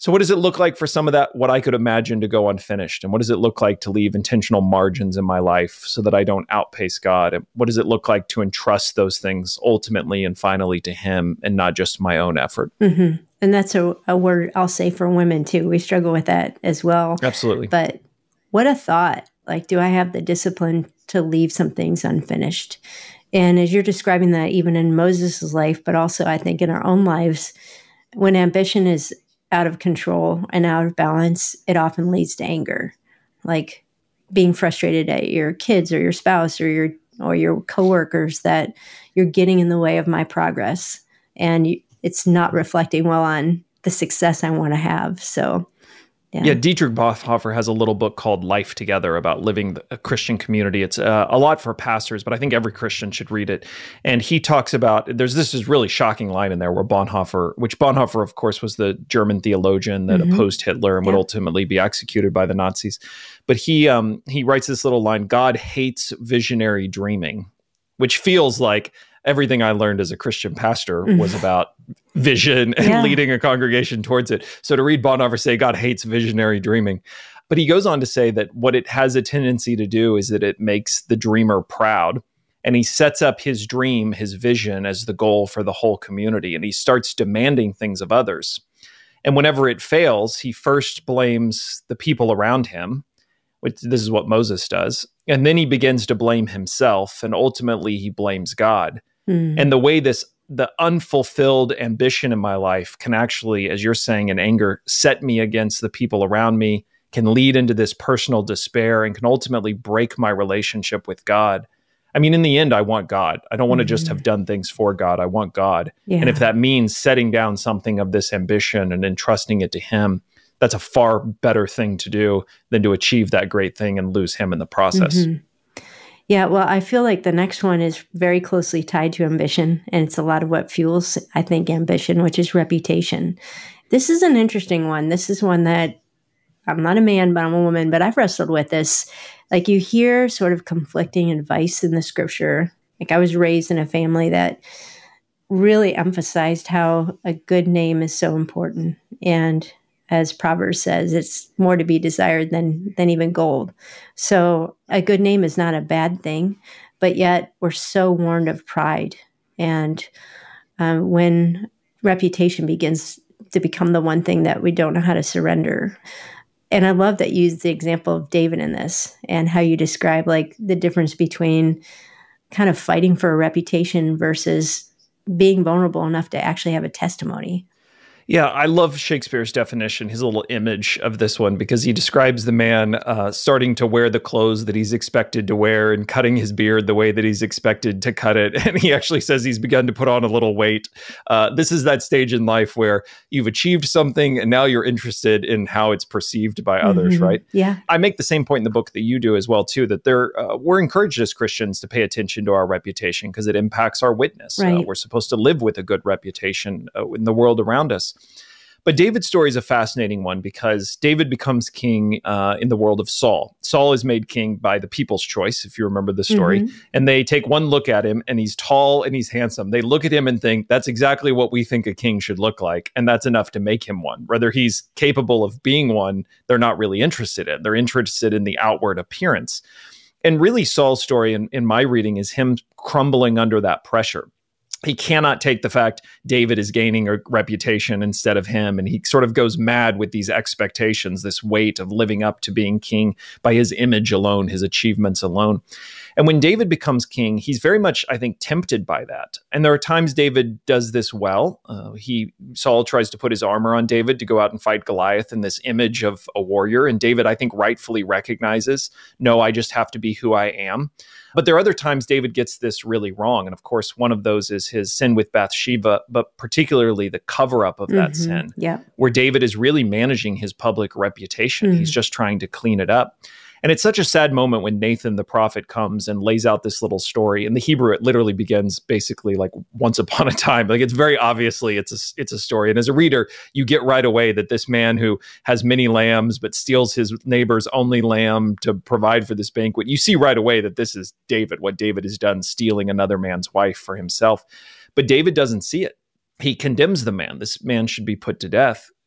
So what does it look like for some of that, what I could imagine, to go unfinished? And what does it look like to leave intentional margins in my life so that I don't outpace God? And what does it look like to entrust those things ultimately and finally to Him and not just my own effort? Mm-hmm. And that's a word I'll say for women too. We struggle with that as well. Absolutely. But what a thought. Like, do I have the discipline to leave some things unfinished? And as you're describing that, even in Moses' life, but also I think in our own lives, when ambition is out of control and out of balance, it often leads to anger, like being frustrated at your kids or your spouse or your coworkers that you're getting in the way of my progress, and it's not reflecting well on the success I want to have. So, yeah, Dietrich Bonhoeffer has a little book called Life Together about living a Christian community. It's a lot for pastors, but I think every Christian should read it. And he talks about, this is really shocking line in there where Bonhoeffer, of course, was the German theologian that opposed Hitler and would ultimately be executed by the Nazis. But he writes this little line, God hates visionary dreaming, which feels like everything I learned as a Christian pastor was about vision and leading a congregation towards it. So to read Bonhoeffer say God hates visionary dreaming. But he goes on to say that what it has a tendency to do is that it makes the dreamer proud. And he sets up his dream, his vision, as the goal for the whole community. And he starts demanding things of others. And whenever it fails, he first blames the people around him, which this is what Moses does. And then he begins to blame himself. And ultimately, he blames God. And the way the unfulfilled ambition in my life can actually, as you're saying, in anger, set me against the people around me, can lead into this personal despair, and can ultimately break my relationship with God. I mean, in the end, I want God. I don't want to just have done things for God. I want God. Yeah. And if that means setting down something of this ambition and entrusting it to Him, that's a far better thing to do than to achieve that great thing and lose Him in the process. Yeah, well, I feel like the next one is very closely tied to ambition, and it's a lot of what fuels, I think, ambition, which is reputation. This is an interesting one. This is one that I'm not a man, but I'm a woman, but I've wrestled with this. Like, you hear sort of conflicting advice in the scripture. Like, I was raised in a family that really emphasized how a good name is so important. And as Proverbs says, it's more to be desired than even gold. So a good name is not a bad thing, but yet we're so warned of pride. And when reputation begins to become the one thing that we don't know how to surrender. And I love that you used the example of David in this and how you describe like the difference between kind of fighting for a reputation versus being vulnerable enough to actually have a testimony. Yeah, I love Shakespeare's definition, his little image of this one, because he describes the man starting to wear the clothes that he's expected to wear and cutting his beard the way that he's expected to cut it. And he actually says he's begun to put on a little weight. This is that stage in life where you've achieved something and now you're interested in how it's perceived by others, right? Yeah. I make the same point in the book that you do as well, too, that we're encouraged as Christians to pay attention to our reputation because it impacts our witness. Right. We're supposed to live with a good reputation in the world around us. But David's story is a fascinating one because David becomes king in the world of Saul. Saul is made king by the people's choice, if you remember the story. And they take one look at him, and he's tall and he's handsome. They look at him and think, that's exactly what we think a king should look like. And that's enough to make him one. Whether he's capable of being one, they're not really interested in. They're interested in the outward appearance. And really, Saul's story in my reading is him crumbling under that pressure. He cannot take the fact David is gaining a reputation instead of him. And he sort of goes mad with these expectations, this weight of living up to being king by his image alone, his achievements alone. And when David becomes king, he's very much, I think, tempted by that. And there are times David does this well. Saul tries to put his armor on David to go out and fight Goliath in this image of a warrior. And David, I think, rightfully recognizes, no, I just have to be who I am. But there are other times David gets this really wrong. And of course, one of those is his sin with Bathsheba, but particularly the cover-up of that sin, where David is really managing his public reputation. He's just trying to clean it up. And it's such a sad moment when Nathan the prophet comes and lays out this little story. In the Hebrew, it literally begins basically like once upon a time. Like it's very obviously it's a story. And as a reader, you get right away that this man who has many lambs but steals his neighbor's only lamb to provide for this banquet, you see right away that this is David, what David has done, stealing another man's wife for himself. But David doesn't see it. He condemns the man. This man should be put to death.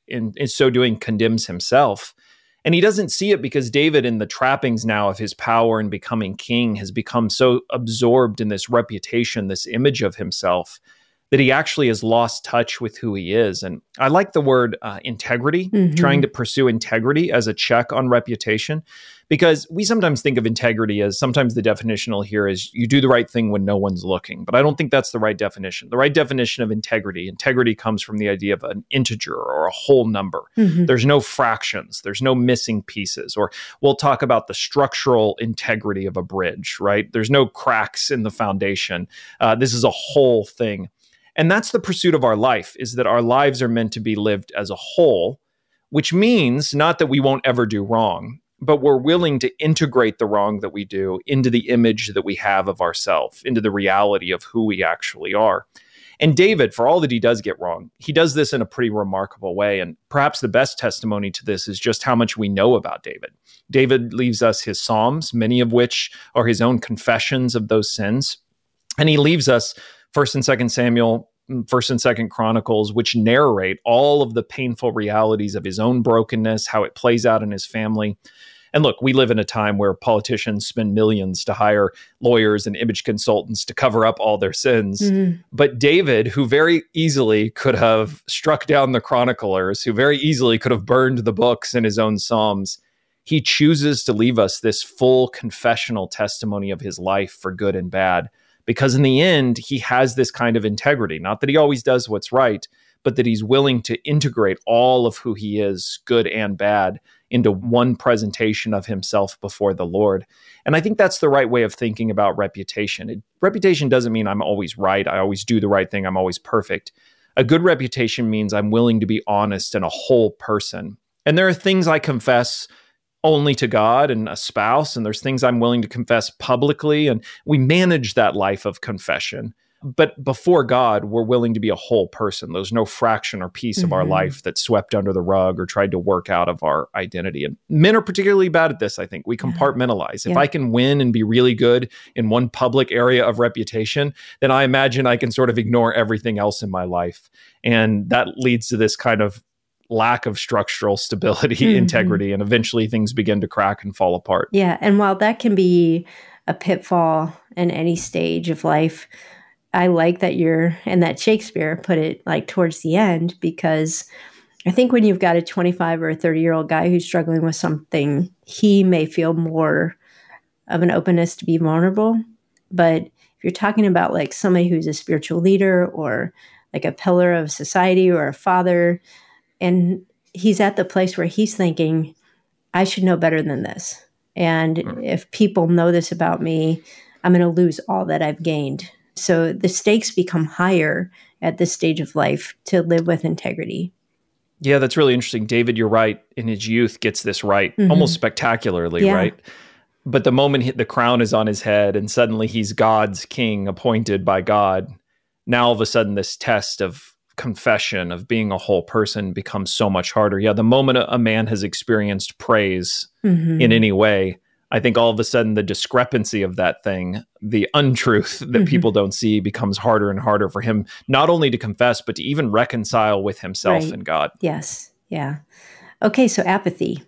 in so doing condemns himself. And he doesn't see it because David, in the trappings now of his power and becoming king, has become so absorbed in this reputation, this image of himself, that he actually has lost touch with who he is. And I like the word integrity, trying to pursue integrity as a check on reputation, because we sometimes think of integrity as, sometimes the definition I'll hear is you do the right thing when no one's looking. But I don't think that's the right definition. The right definition of integrity comes from the idea of an integer or a whole number. There's no fractions. There's no missing pieces. Or we'll talk about the structural integrity of a bridge, right? There's no cracks in the foundation. This is a whole thing. And that's the pursuit of our life, is that our lives are meant to be lived as a whole, which means not that we won't ever do wrong, but we're willing to integrate the wrong that we do into the image that we have of ourselves, into the reality of who we actually are. And David, for all that he does get wrong, he does this in a pretty remarkable way. And perhaps the best testimony to this is just how much we know about David. David leaves us his Psalms, many of which are his own confessions of those sins. And he leaves us 1st and 2nd Samuel, 1st and 2nd Chronicles, which narrate all of the painful realities of his own brokenness, how it plays out in his family. And look, we live in a time where politicians spend millions to hire lawyers and image consultants to cover up all their sins. But David, who very easily could have struck down the chroniclers, who very easily could have burned the books in his own Psalms, he chooses to leave us this full confessional testimony of his life for good and bad. Because in the end, he has this kind of integrity. Not that he always does what's right, but that he's willing to integrate all of who he is, good and bad, into one presentation of himself before the Lord. And I think that's the right way of thinking about reputation. Reputation doesn't mean I'm always right, I always do the right thing, I'm always perfect. A good reputation means I'm willing to be honest and a whole person. And there are things I confess only to God and a spouse, and there's things I'm willing to confess publicly, and we manage that life of confession. But before God, we're willing to be a whole person. There's no fraction or piece of our life that's swept under the rug or tried to work out of our identity. And men are particularly bad at this, I think. We compartmentalize. If I can win and be really good in one public area of reputation, then I imagine I can sort of ignore everything else in my life. And that leads to this kind of lack of structural stability, integrity, and eventually things begin to crack and fall apart. Yeah. And while that can be a pitfall in any stage of life, I like that and that Shakespeare put it like towards the end, because I think when you've got a 25 or a 30-year-old guy who's struggling with something, he may feel more of an openness to be vulnerable. But if you're talking about like somebody who's a spiritual leader or like a pillar of society or a father, and he's at the place where he's thinking, I should know better than this. And if people know this about me, I'm going to lose all that I've gained. So the stakes become higher at this stage of life to live with integrity. Yeah, that's really interesting. David, you're right, in his youth gets this right, almost spectacularly, right? But the moment the crown is on his head and suddenly he's God's king, appointed by God, now all of a sudden this test of confession, of being a whole person, becomes so much harder. Yeah, the moment a man has experienced praise in any way, I think all of a sudden the discrepancy of that thing, the untruth that people don't see, becomes harder and harder for him, not only to confess, but to even reconcile with himself and God. Yes. Yeah. Okay, so apathy.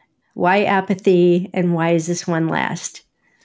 Why apathy, and why is this one last?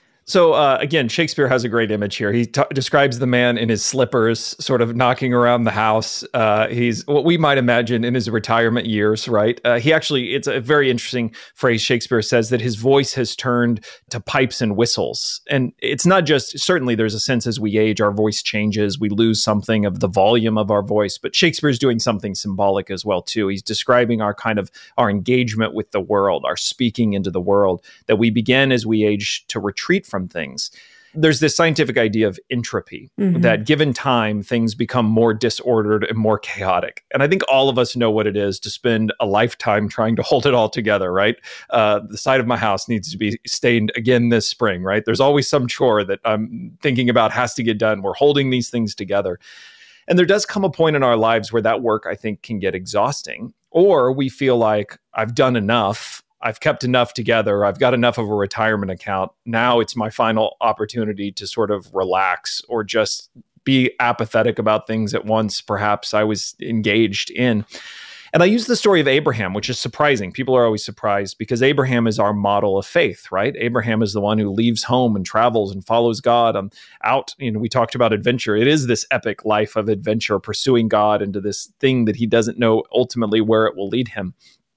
So again, Shakespeare has a great image here. He describes the man in his slippers, sort of knocking around the house. He's what we might imagine in his retirement years, right? It's a very interesting phrase. Shakespeare says that his voice has turned to pipes and whistles. And it's not just, certainly there's a sense as we age, our voice changes. We lose something of the volume of our voice. But Shakespeare's doing something symbolic as well, too. He's describing our engagement with the world, our speaking into the world, that we begin as we age to retreat from things. There's this scientific idea of entropy, that given time, things become more disordered and more chaotic. And I think all of us know what it is to spend a lifetime trying to hold it all together, right? The side of my house needs to be stained again this spring, right? There's always some chore that I'm thinking about has to get done. We're holding these things together. And there does come a point in our lives where that work, I think, can get exhausting, or we feel like I've done enough. I've kept enough together. I've got enough of a retirement account. Now it's my final opportunity to sort of relax or just be apathetic about things at once perhaps I was engaged in. And I use the story of Abraham, which is surprising. People are always surprised because Abraham is our model of faith, right? Abraham is the one who leaves home and travels and follows God out. We talked about adventure. It is this epic life of adventure, pursuing God into this thing that he doesn't know ultimately where it will lead him.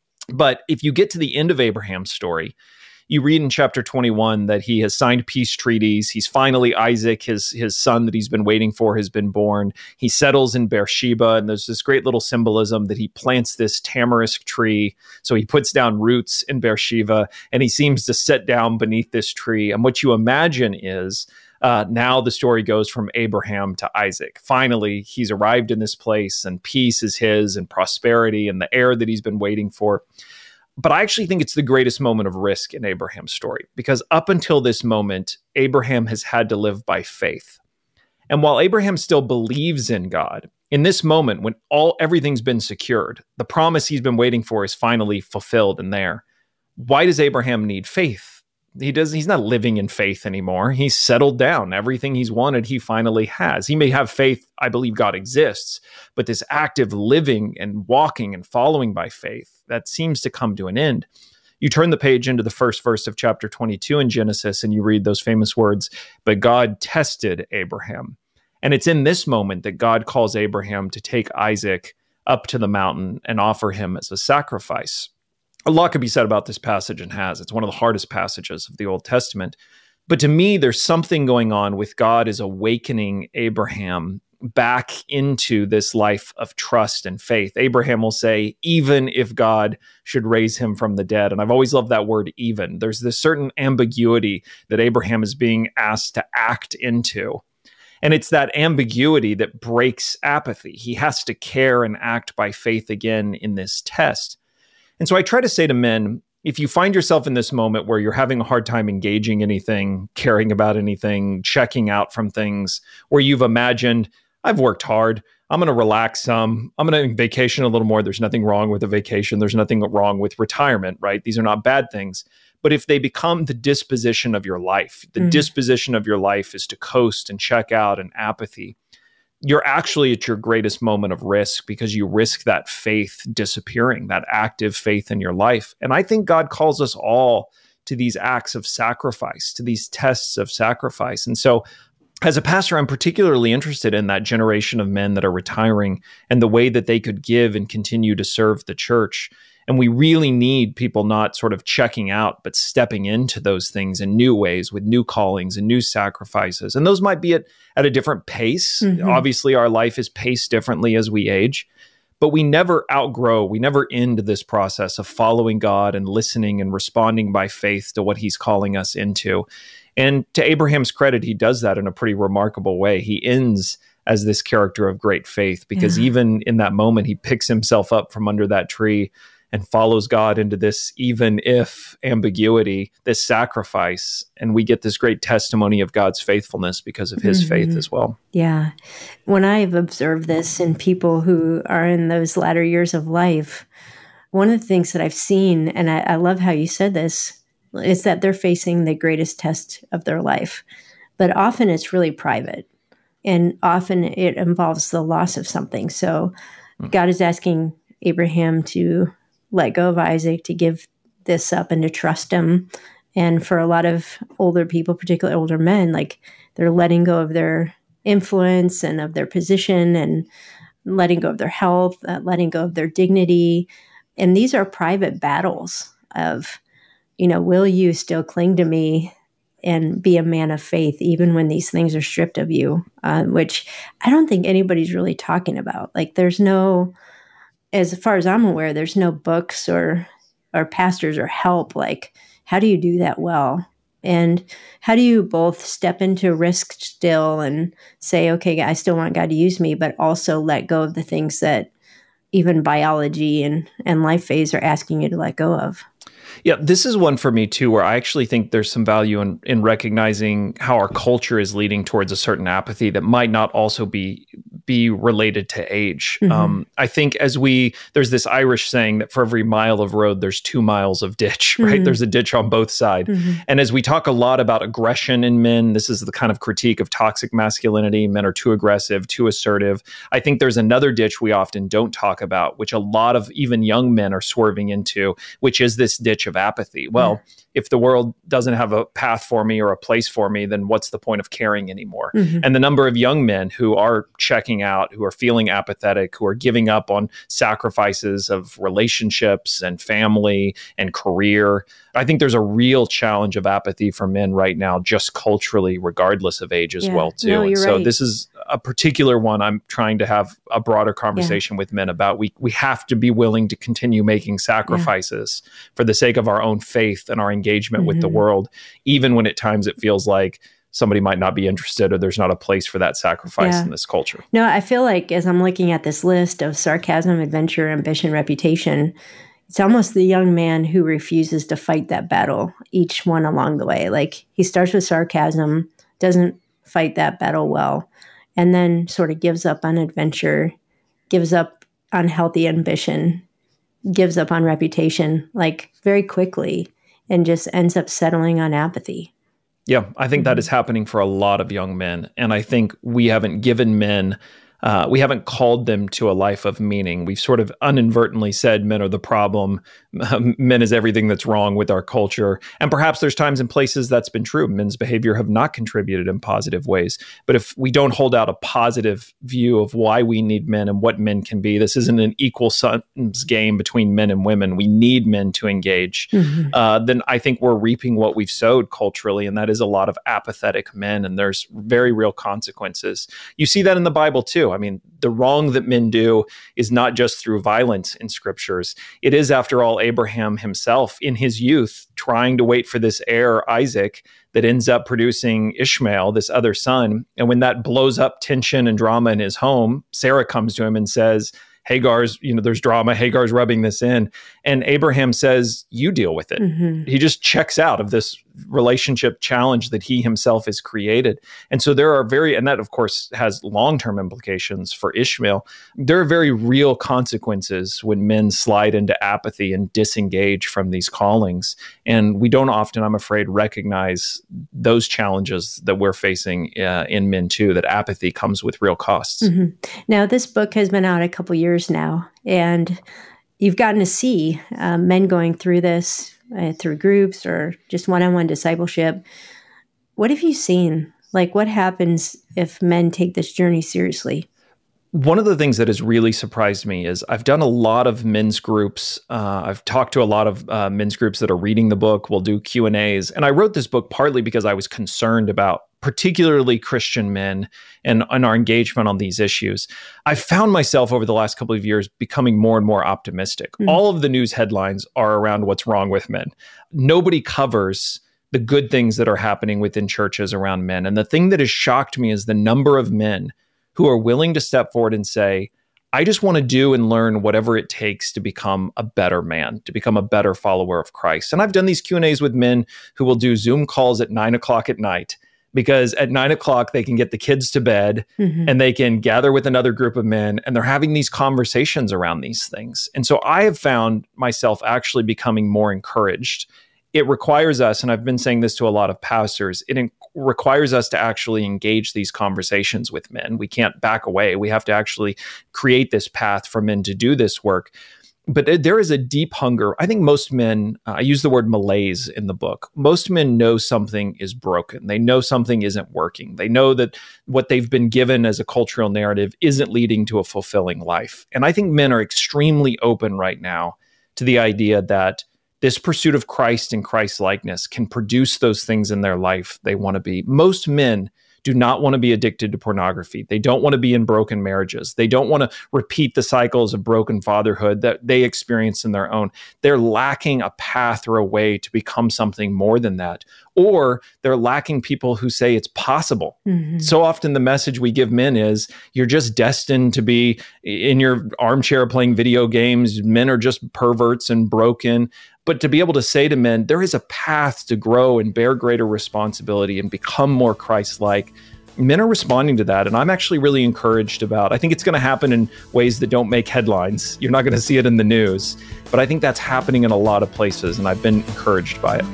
But if you get to the end of Abraham's story, you read in chapter 21 that he has signed peace treaties. He's finally, Isaac, his son that he's been waiting for, has been born. He settles in Beersheba, and there's this great little symbolism that he plants this tamarisk tree. So he puts down roots in Beersheba, and he seems to sit down beneath this tree. And what you imagine is now the story goes from Abraham to Isaac. Finally, he's arrived in this place, and peace is his, and prosperity, and the heir that he's been waiting for. But I actually think it's the greatest moment of risk in Abraham's story, because up until this moment, Abraham has had to live by faith. And while Abraham still believes in God, in this moment when everything's been secured, the promise he's been waiting for is finally fulfilled and there. Why does Abraham need faith? He's not living in faith anymore. He's settled down. Everything he's wanted, he finally has. He may have faith, I believe God exists, but this active living and walking and following by faith, that seems to come to an end. You turn the page into the first verse of chapter 22 in Genesis, and you read those famous words, "But God tested Abraham." And it's in this moment that God calls Abraham to take Isaac up to the mountain and offer him as a sacrifice. A lot could be said about this passage, and has. It's one of the hardest passages of the Old Testament. But to me, there's something going on with God is awakening Abraham back into this life of trust and faith. Abraham will say, even if God should raise him from the dead. And I've always loved that word, even. There's this certain ambiguity that Abraham is being asked to act into. And it's that ambiguity that breaks apathy. He has to care and act by faith again in this test. And so I try to say to men, if you find yourself in this moment where you're having a hard time engaging anything, caring about anything, checking out from things, where you've imagined, I've worked hard, I'm going to relax some, I'm going to vacation a little more. There's nothing wrong with a vacation. There's nothing wrong with retirement, right? These are not bad things. But if they become the disposition of your life, the disposition of your life is to coast and check out and apathy, you're actually at your greatest moment of risk, because you risk that faith disappearing, that active faith in your life. And I think God calls us all to these acts of sacrifice, to these tests of sacrifice. And so as a pastor, I'm particularly interested in that generation of men that are retiring and the way that they could give and continue to serve the church. And we really need people not sort of checking out, but stepping into those things in new ways with new callings and new sacrifices. And those might be at a different pace. Obviously, our life is paced differently as we age, but we never end this process of following God and listening and responding by faith to what he's calling us into. And to Abraham's credit, he does that in a pretty remarkable way. He ends as this character of great faith, because even in that moment, he picks himself up from under that tree and follows God into this even if ambiguity, this sacrifice. And we get this great testimony of God's faithfulness because of his faith as well. Yeah. When I've observed this in people who are in those latter years of life, one of the things that I've seen, and I love how you said this, is that they're facing the greatest test of their life. But often it's really private. And often it involves the loss of something. So God is asking Abraham to let go of Isaac, to give this up and to trust him. And for a lot of older people, particularly older men, like they're letting go of their influence and of their position and letting go of their health, letting go of their dignity. And these are private battles of, will you still cling to me and be a man of faith, even when these things are stripped of you, which I don't think anybody's really talking about. Like there's no, as far as I'm aware, there's no books or pastors or help. Like, how do you do that well? And how do you both step into risk still and say, okay, I still want God to use me, but also let go of the things that even biology and life phase are asking you to let go of? Yeah, this is one for me too, where I actually think there's some value in recognizing how our culture is leading towards a certain apathy that might not also be related to age. I think there's this Irish saying that for every mile of road, there's 2 miles of ditch, right? There's a ditch on both sides. And as we talk a lot about aggression in men, this is the kind of critique of toxic masculinity. Men are too aggressive, too assertive. I think there's another ditch we often don't talk about, which a lot of even young men are swerving into, which is this ditch of apathy. Well, if the world doesn't have a path for me or a place for me, then what's the point of caring anymore? And the number of young men who are checking out, who are feeling apathetic, who are giving up on sacrifices of relationships and family and career. I think there's a real challenge of apathy for men right now, just culturally, regardless of age as well, too. No, and so right. this is a particular one I'm trying to have a broader conversation with men about. We have to be willing to continue making sacrifices for the sake of our own faith and our engagement with the world, even when at times it feels like somebody might not be interested or there's not a place for that sacrifice in this culture. No, I feel like as I'm looking at this list of sarcasm, adventure, ambition, reputation, it's almost the young man who refuses to fight that battle, each one along the way. Like he starts with sarcasm, doesn't fight that battle well, and then sort of gives up on adventure, gives up on healthy ambition, gives up on reputation, like very quickly, and just ends up settling on apathy. Yeah, I think that is happening for a lot of young men. And I think we haven't given men, we haven't called them to a life of meaning. We've sort of inadvertently said men are the problem. Men is everything that's wrong with our culture. And perhaps there's times and places that's been true. Men's behavior have not contributed in positive ways. But if we don't hold out a positive view of why we need men and what men can be, this isn't an equal sums game between men and women. We need men to engage. Then I think we're reaping what we've sowed culturally. And that is a lot of apathetic men. And there's very real consequences. You see that in the Bible too. I mean, the wrong that men do is not just through violence in scriptures. It is, after all, Abraham himself in his youth trying to wait for this heir, Isaac, that ends up producing Ishmael, this other son. And when that blows up tension and drama in his home, Sarah comes to him and says, Hagar's, there's drama. Hagar's rubbing this in. And Abraham says, you deal with it. He just checks out of this relationship challenge that he himself has created. And so there are and that of course has long-term implications for Ishmael. There are very real consequences when men slide into apathy and disengage from these callings. And we don't often, I'm afraid, recognize those challenges that we're facing in men too, that apathy comes with real costs. Now, this book has been out a couple years now, and you've gotten to see men going through this through groups or just one-on-one discipleship. What have you seen? Like, what happens if men take this journey seriously? One of the things that has really surprised me is I've done a lot of men's groups. I've talked to a lot of men's groups that are reading the book. We'll do Q&As. And I wrote this book partly because I was concerned about particularly Christian men and our engagement on these issues. I found myself over the last couple of years becoming more and more optimistic. All of the news headlines are around what's wrong with men. Nobody covers the good things that are happening within churches around men. And the thing that has shocked me is the number of men who are willing to step forward and say, I just want to do and learn whatever it takes to become a better man, to become a better follower of Christ. And I've done these Q&As with men who will do Zoom calls at 9:00 at night, because at 9:00 they can get the kids to bed and they can gather with another group of men, and they're having these conversations around these things. And so I have found myself actually becoming more encouraged. It requires us, and I've been saying this to a lot of pastors, it requires us to actually engage these conversations with men. We can't back away. We have to actually create this path for men to do this work. But there is a deep hunger. I think most men, I use the word malaise in the book. Most men know something is broken. They know something isn't working. They know that what they've been given as a cultural narrative isn't leading to a fulfilling life. And I think men are extremely open right now to the idea that this pursuit of Christ and Christ-likeness can produce those things in their life they want to be. Most men do not want to be addicted to pornography. They don't want to be in broken marriages. They don't want to repeat the cycles of broken fatherhood that they experience in their own. They're lacking a path or a way to become something more than that. Or they're lacking people who say it's possible. So often the message we give men is, you're just destined to be in your armchair playing video games. Men are just perverts and broken. But to be able to say to men, there is a path to grow and bear greater responsibility and become more Christ-like. Men are responding to that, and I'm actually really encouraged about. I think it's going to happen in ways that don't make headlines. You're not going to see it in the news, but I think that's happening in a lot of places, and I've been encouraged by it.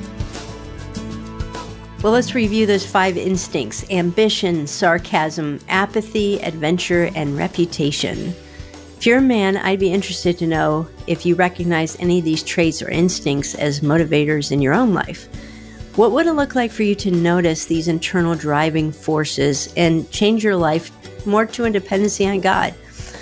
Well, let's review those 5 instincts: ambition, sarcasm, apathy, adventure, and reputation. If you're a man, I'd be interested to know if you recognize any of these traits or instincts as motivators in your own life. What would it look like for you to notice these internal driving forces and change your life more to a dependency on God?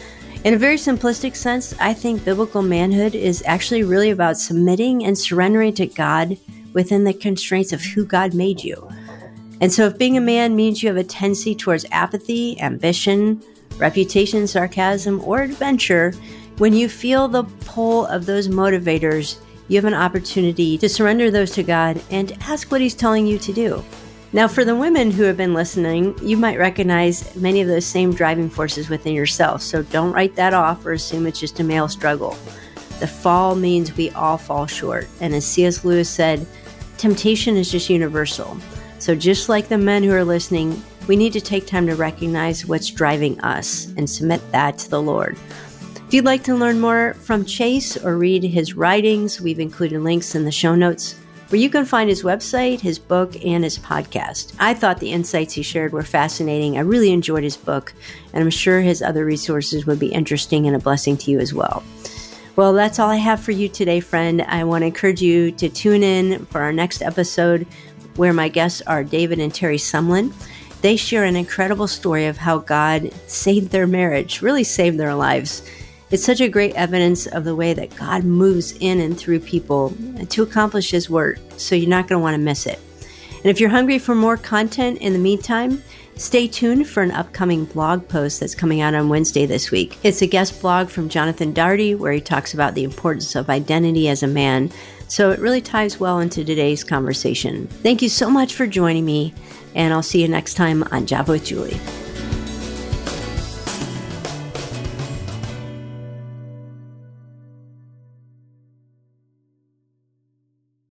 In a very simplistic sense, I think biblical manhood is actually really about submitting and surrendering to God within the constraints of who God made you. And so if being a man means you have a tendency towards apathy, ambition, reputation, sarcasm, or adventure, when you feel the pull of those motivators, you have an opportunity to surrender those to God and ask what He's telling you to do. Now, for the women who have been listening, you might recognize many of those same driving forces within yourself, so don't write that off or assume it's just a male struggle. The fall means we all fall short, and as C.S. Lewis said, temptation is just universal. So just like the men who are listening, we need to take time to recognize what's driving us and submit that to the Lord. If you'd like to learn more from Chase or read his writings, we've included links in the show notes where you can find his website, his book, and his podcast. I thought the insights he shared were fascinating. I really enjoyed his book, and I'm sure his other resources would be interesting and a blessing to you as well. Well, that's all I have for you today, friend. I want to encourage you to tune in for our next episode where my guests are David and Terry Sumlin. They share an incredible story of how God saved their marriage, really saved their lives. It's such a great evidence of the way that God moves in and through people to accomplish His work, so you're not going to want to miss it. And if you're hungry for more content in the meantime, stay tuned for an upcoming blog post that's coming out on Wednesday this week. It's a guest blog from Jonathan Daugherty where he talks about the importance of identity as a man, so it really ties well into today's conversation. Thank you so much for joining me, and I'll see you next time on Java with Julie.